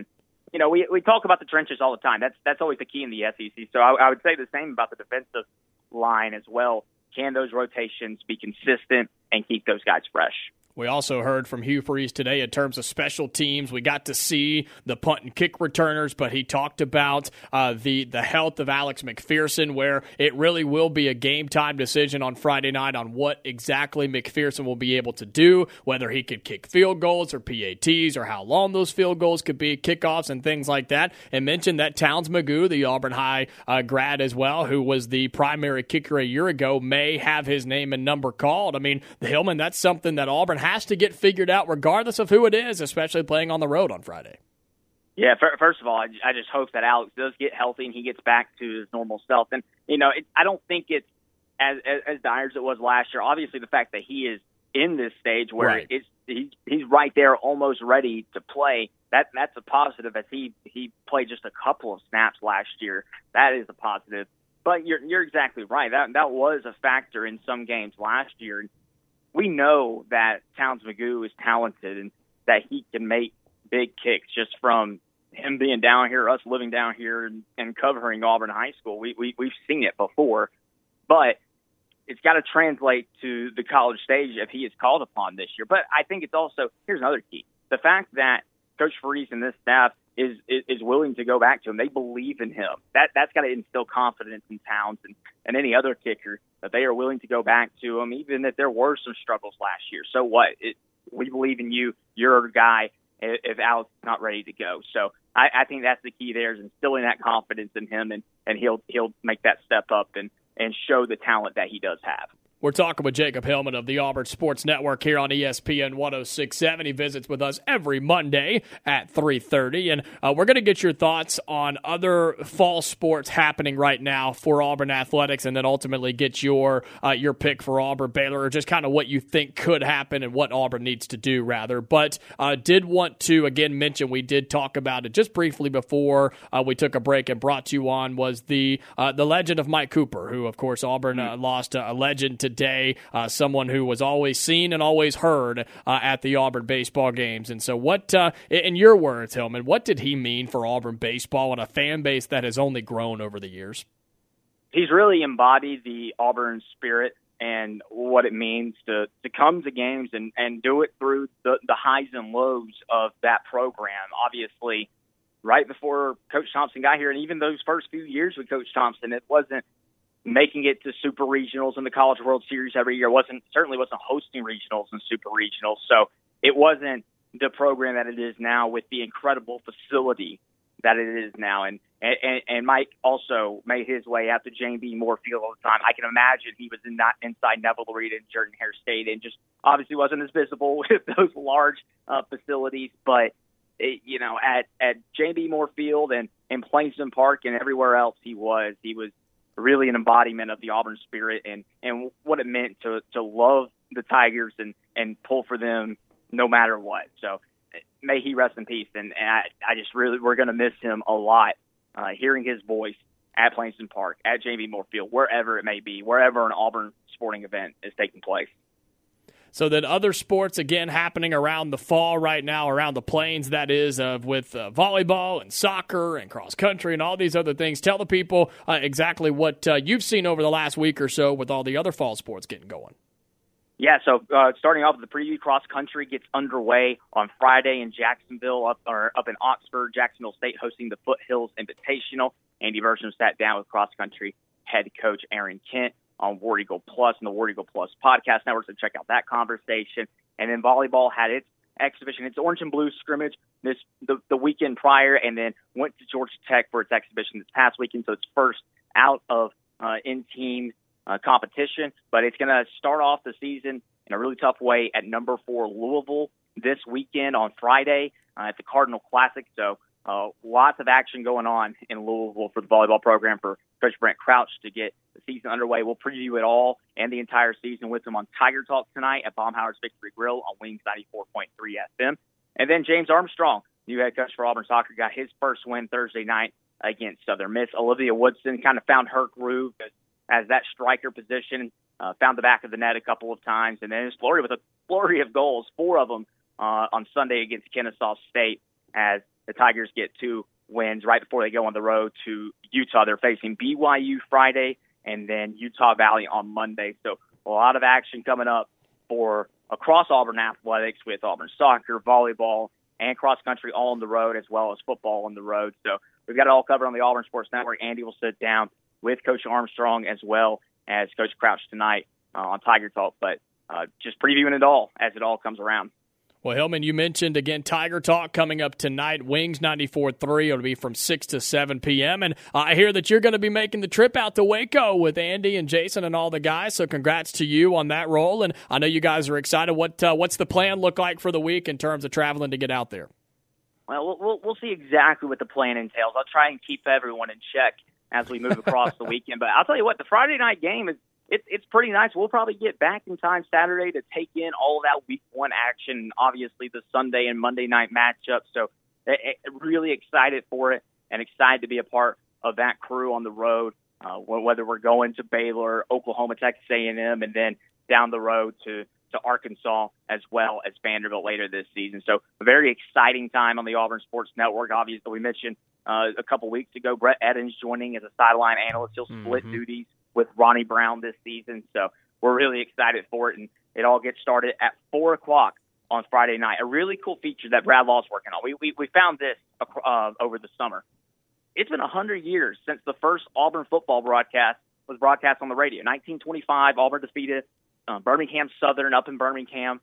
we talk about the trenches all the time. That's always the key in the SEC. So I would say the same about the defensive line as well. Can those rotations be consistent and keep those guys fresh? We also heard from Hugh Freeze today in terms of special teams. We got to see the punt and kick returners, but he talked about the health of Alex McPherson, where it really will be a game-time decision on Friday night on what exactly McPherson will be able to do, whether he could kick field goals or PATs or how long those field goals could be, kickoffs and things like that. And mentioned that Towns Magoo, the Auburn High grad as well, who was the primary kicker a year ago, may have his name and number called. I mean, Hillman, that's something that Auburn has to get figured out regardless of who it is, especially playing on the road on Friday. Yeah, first of all, I just hope that Alex does get healthy and he gets back to his normal self. And, I don't think it's as dire as it was last year. Obviously, the fact that he is in this stage where he's right there almost ready to play, that's a positive, as he played just a couple of snaps last year. That is a positive. But you're exactly right. That was a factor in some games last year. We know that Towns Magoo is talented and that he can make big kicks just from him being down here, us living down here and covering Auburn High School. We've seen it before, but it's got to translate to the college stage if he is called upon this year. But I think it's also, here's another key, the fact that Coach Freeze and this staff is willing to go back to him. They believe in him. That's got to instill confidence in Towns and any other kicker, that they are willing to go back to him, even if there were some struggles last year. So what? We believe in you. You're a guy if Alex is not ready to go. So I think that's the key there, is instilling that confidence in him, and he'll make that step up and show the talent that he does have. We're talking with Jacob Hillman of the Auburn Sports Network here on ESPN 106.7. He visits with us every Monday at 3:30, and we're going to get your thoughts on other fall sports happening right now for Auburn athletics, and then ultimately get your pick for Auburn Baylor, or just kind of what you think could happen and what Auburn needs to do, rather. But did want to again mention, we did talk about it just briefly before we took a break and brought you on, was the legend of Mike Cooper, who of course Auburn lost a legend today, someone who was always seen and always heard at the Auburn baseball games. And so what, in your words, Hillman, what did he mean for Auburn baseball and a fan base that has only grown over the years? He's really embodied the Auburn spirit and what it means to come to games and do it through the highs and lows of that program. Obviously, right before Coach Thompson got here, and even those first few years with Coach Thompson, it wasn't making it to Super Regionals in the College World Series every year. Certainly wasn't hosting regionals and Super Regionals. So it wasn't the program that it is now, with the incredible facility that it is now. And Mike also made his way out to Jane B. Moore Field all the time. I can imagine he was inside Neville Arena and Jordan-Hare Stadium, and just obviously wasn't as visible with those large facilities. But at Jane B. Moore Field and Plainston Park and everywhere else he was really an embodiment of the Auburn spirit and what it meant to love the Tigers and pull for them no matter what. So may he rest in peace. And I just really, we're going to miss him a lot, hearing his voice at Plainston Park, at Jane B. Moore Field, wherever it may be, wherever an Auburn sporting event is taking place. So then other sports, again, happening around the fall right now, around the Plains, that is, with volleyball and soccer and cross country and all these other things. Tell the people exactly what you've seen over the last week or so with all the other fall sports getting going. Yeah, so starting off with the preview, cross country gets underway on Friday in Jacksonville, up in Oxford. Jacksonville State hosting the Foothills Invitational. Andy Bersham sat down with cross country head coach Aaron Kent on War Eagle Plus and the War Eagle Plus podcast network, so check out that conversation. And then volleyball had its exhibition, its orange and blue scrimmage the weekend prior, and then went to Georgia Tech for its exhibition this past weekend, so it's first out of in-team competition. But it's going to start off the season in a really tough way at number 4 Louisville this weekend on Friday at the Cardinal Classic. So lots of action going on in Louisville for the volleyball program for Coach Brent Crouch to get the season underway. We'll preview it all and the entire season with him on Tiger Talk tonight at Baumhower's Victory Grill on Wings 94.3 FM. And then James Armstrong, new head coach for Auburn Soccer, got his first win Thursday night against Southern Miss. Olivia Woodson kind of found her groove as that striker position, found the back of the net a couple of times, and then his flurry with a flurry of goals, 4 of them on Sunday against Kennesaw State, as the Tigers get 2 wins right before they go on the road to Utah. They're facing BYU Friday and then Utah Valley on Monday. So a lot of action coming up for across Auburn athletics with Auburn soccer, volleyball, and cross country all on the road, as well as football on the road. So we've got it all covered on the Auburn Sports Network. Andy will sit down with Coach Armstrong as well as Coach Crouch tonight on Tiger Talk. But just previewing it all as it all comes around. Well, Hillman, you mentioned, again, Tiger Talk coming up tonight. Wings 94.3. It'll be from 6 to 7 p.m. And I hear that you're going to be making the trip out to Waco with Andy and Jason and all the guys, so congrats to you on that role. And I know you guys are excited. What's the plan look like for the week in terms of traveling to get out there? Well, we'll see exactly what the plan entails. I'll try and keep everyone in check as we move across the weekend. But I'll tell you what, the Friday night game it's pretty nice. We'll probably get back in time Saturday to take in all of that Week 1 action, obviously the Sunday and Monday night matchup. So really excited for it and excited to be a part of that crew on the road, whether we're going to Baylor, Oklahoma, Texas A&M, and then down the road to Arkansas as well as Vanderbilt later this season. So a very exciting time on the Auburn Sports Network. Obviously, we mentioned a couple weeks ago, Brett Eddins joining as a sideline analyst. He'll split duties with Ronnie Brown this season. So we're really excited for it. And it all gets started at 4 o'clock on Friday night. A really cool feature that Brad Law's working on. We found this over the summer. It's been 100 years since the first Auburn football broadcast was broadcast on the radio. 1925, Auburn defeated Birmingham Southern up in Birmingham.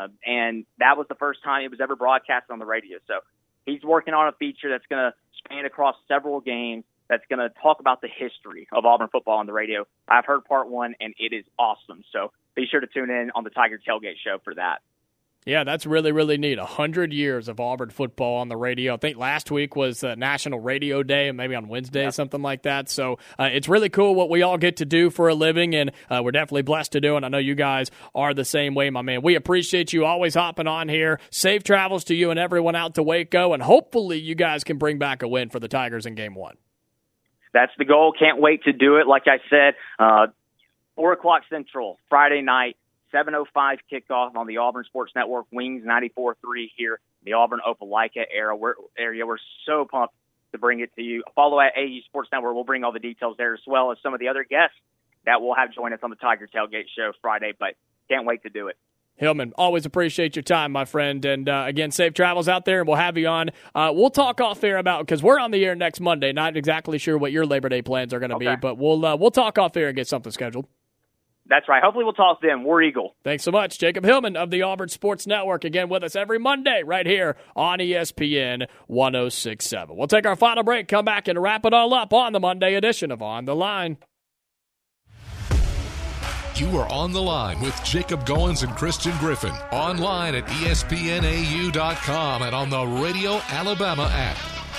And that was the first time it was ever broadcast on the radio. So he's working on a feature that's going to span across several games, that's going to talk about the history of Auburn football on the radio. I've heard part 1, and it is awesome. So be sure to tune in on the Tiger Tailgate Show for that. Yeah, that's really, really neat. 100 years of Auburn football on the radio. I think last week was National Radio Day, and maybe on Wednesday, something like that. So it's really cool what we all get to do for a living, and we're definitely blessed to do it. I know you guys are the same way, my man. We appreciate you always hopping on here. Safe travels to you and everyone out to Waco, and hopefully you guys can bring back a win for the Tigers in Game 1. That's the goal. Can't wait to do it. Like I said, 4 o'clock Central, Friday night, 7:05 kickoff on the Auburn Sports Network, Wings 94.3 here in the Auburn Opelika area. We're so pumped to bring it to you. Follow at AU Sports Network. We'll bring all the details there, as well as some of the other guests that we'll have join us on the Tiger Tailgate Show Friday, but can't wait to do it. Hillman, always appreciate your time, my friend. And again, safe travels out there, and we'll have you on. We'll talk off air about, because we're on the air next Monday. Not exactly sure what your Labor Day plans are going to be, but we'll talk off air and get something scheduled. That's right. Hopefully we'll talk then. We're Eagle. Thanks so much. Jacob Hillman of the Auburn Sports Network, again with us every Monday right here on ESPN 106.7. We'll take our final break, come back, and wrap it all up on the Monday edition of On the Line. You are on the line with Jacob Goins and Christian Griffin. Online at ESPNAU.com and on the Radio Alabama app.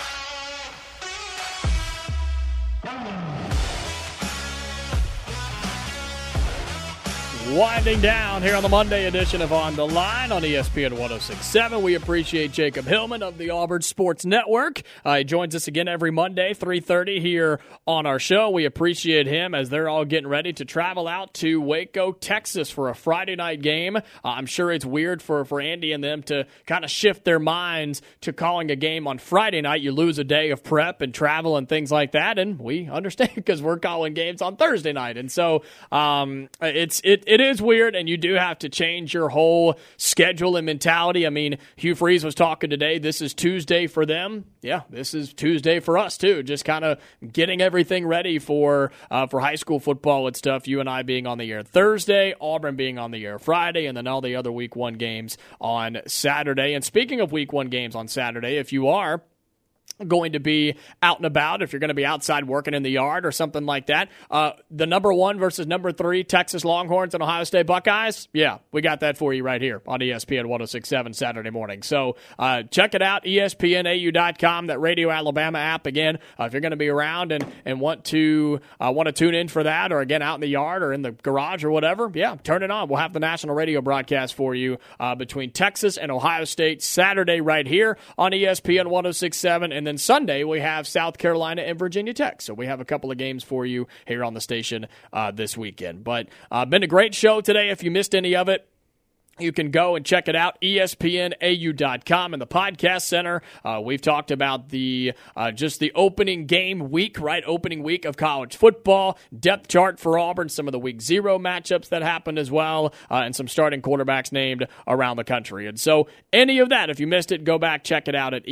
Winding down here on the Monday edition of On the Line on ESPN 106.7. We appreciate Jacob Hillman of the Auburn Sports Network. He joins us again every Monday, 3:30 here on our show. We appreciate him as they're all getting ready to travel out to Waco, Texas for a Friday night game. I'm sure it's weird for Andy and them to kind of shift their minds to calling a game on Friday night. You lose a day of prep and travel and things like that, and we understand because we're calling games on Thursday night. And so it is weird, and you do have to change your whole schedule and mentality. I mean, Hugh Freeze was talking today. This is Tuesday for them. Yeah, this is Tuesday for us too. Just kind of getting everything ready for high school football and stuff. You and I being on the air Thursday, Auburn being on the air Friday, and then all the other Week 1 games on Saturday. And speaking of Week 1 games on Saturday, if you are going to be out and about, if you're going to be outside working in the yard or something like that, the number 1 versus number 3 Texas Longhorns and Ohio State Buckeyes, yeah, we got that for you right here on ESPN 106.7 Saturday morning. So check it out, ESPNAU.com, that Radio Alabama app. Again, if you're going to be around and want to tune in for that, or again out in the yard or in the garage or whatever, yeah, turn it on. We'll have the national radio broadcast for you between Texas and Ohio State Saturday right here on ESPN 106.7, and then Sunday, we have South Carolina and Virginia Tech. So we have a couple of games for you here on the station this weekend. But been a great show today. If you missed any of it, You can go and check it out, ESPNAU.com in the podcast center. We've talked about the just the opening game week, right? Opening week of college football, depth chart for Auburn, some of the week 0 matchups that happened as well, and some starting quarterbacks named around the country. And so any of that, if you missed it, go back, check it out at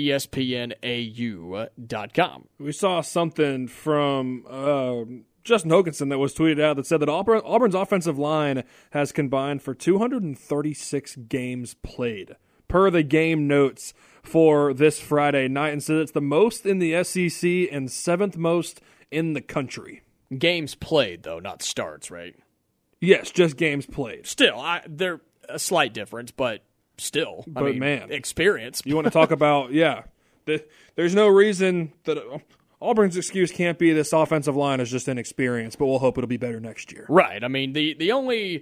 ESPNAU.com. We saw something from Justin Hokanson that was tweeted out that said that Auburn's offensive line has combined for 236 games played per the game notes for this Friday night, and said it's the most in the SEC and 7th most in the country. Games played, though, not starts, right? Yes, just games played. Still, they're a slight difference, but still. Man, experience. You want to talk about, there's no reason that Auburn's excuse can't be this offensive line is just inexperienced, but we'll hope it'll be better next year. Right. I mean, the only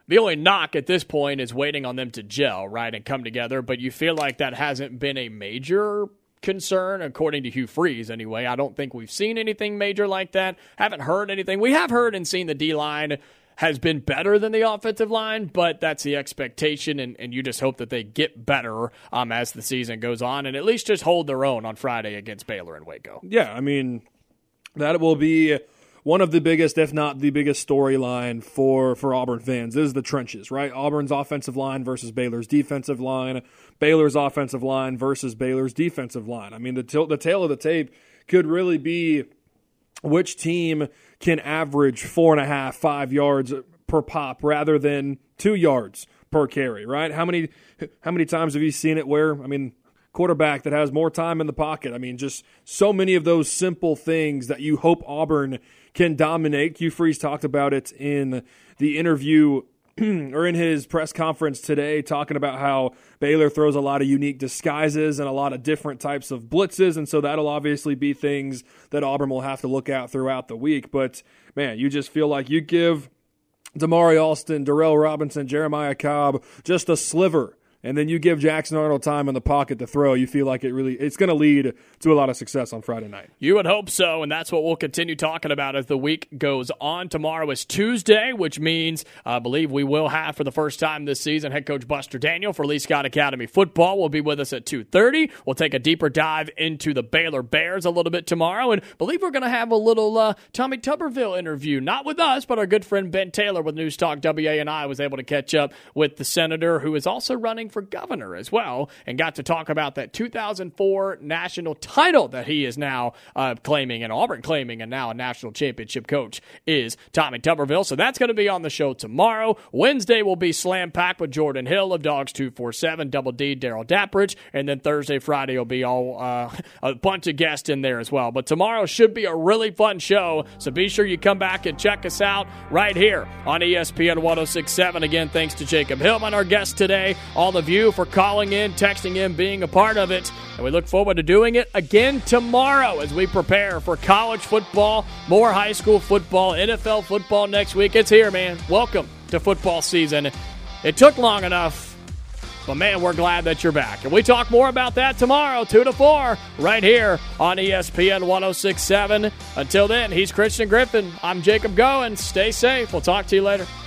knock at this point is waiting on them to gel, right, and come together, but you feel like that hasn't been a major concern, according to Hugh Freeze anyway. I don't think we've seen anything major like that. Haven't heard anything. We have heard and seen the D-line has been better than the offensive line, but that's the expectation, and you just hope that they get better as the season goes on and at least just hold their own on Friday against Baylor and Waco. Yeah, I mean, that will be one of the biggest, if not the biggest storyline for Auburn fans is the trenches, right? Auburn's offensive line versus Baylor's defensive line, Baylor's offensive line versus Baylor's defensive line. I mean, the tail of the tape could really be which team can average 4.5, 5 yards per pop rather than 2 yards per carry, right? How many times have you seen it where, quarterback that has more time in the pocket? Just so many of those simple things that you hope Auburn can dominate. Hugh Freeze talked about it in the interview or in his press conference today, talking about how Baylor throws a lot of unique disguises and a lot of different types of blitzes, and so that'll obviously be things that Auburn will have to look at throughout the week. But, man, you just feel like you give Damari Alston, Darrell Robinson, Jeremiah Cobb just a sliver, and then you give Jackson Arnold time in the pocket to throw, you feel like it's going to lead to a lot of success on Friday night. You would hope so, and that's what we'll continue talking about as the week goes on. Tomorrow is Tuesday, which means I believe we will have, for the first time this season, head coach Buster Daniel for Lee Scott Academy football will be with us at 2:30. We'll take a deeper dive into the Baylor Bears a little bit tomorrow, and I believe we're going to have a little Tommy Tuberville interview, not with us, but our good friend Ben Taylor with News Talk WANI was able to catch up with the senator, who is also running for governor as well, and got to talk about that 2004 national title that he is now claiming, and Auburn claiming, and now a national championship coach is Tommy Tuberville. So that's going to be on the show tomorrow. Wednesday will be slam packed with Jordan Hill of Dogs 247, Double D, Daryl Dappridge, and then Thursday, Friday will be all a bunch of guests in there as well. But tomorrow should be a really fun show, so be sure you come back and check us out right here on ESPN 106.7. Again, thanks to Jacob Hillman, our guest today, all of you for calling in, texting in, being a part of it. And we look forward to doing it again tomorrow as we prepare for college football, more high school football, NFL football next week. It's here, man. Welcome to football season. It took long enough, but, man, we're glad that you're back. And we talk more about that tomorrow, 2 to 4, right here on ESPN 106.7. Until then, he's Christian Griffin. I'm Jacob Goins. Stay safe. We'll talk to you later.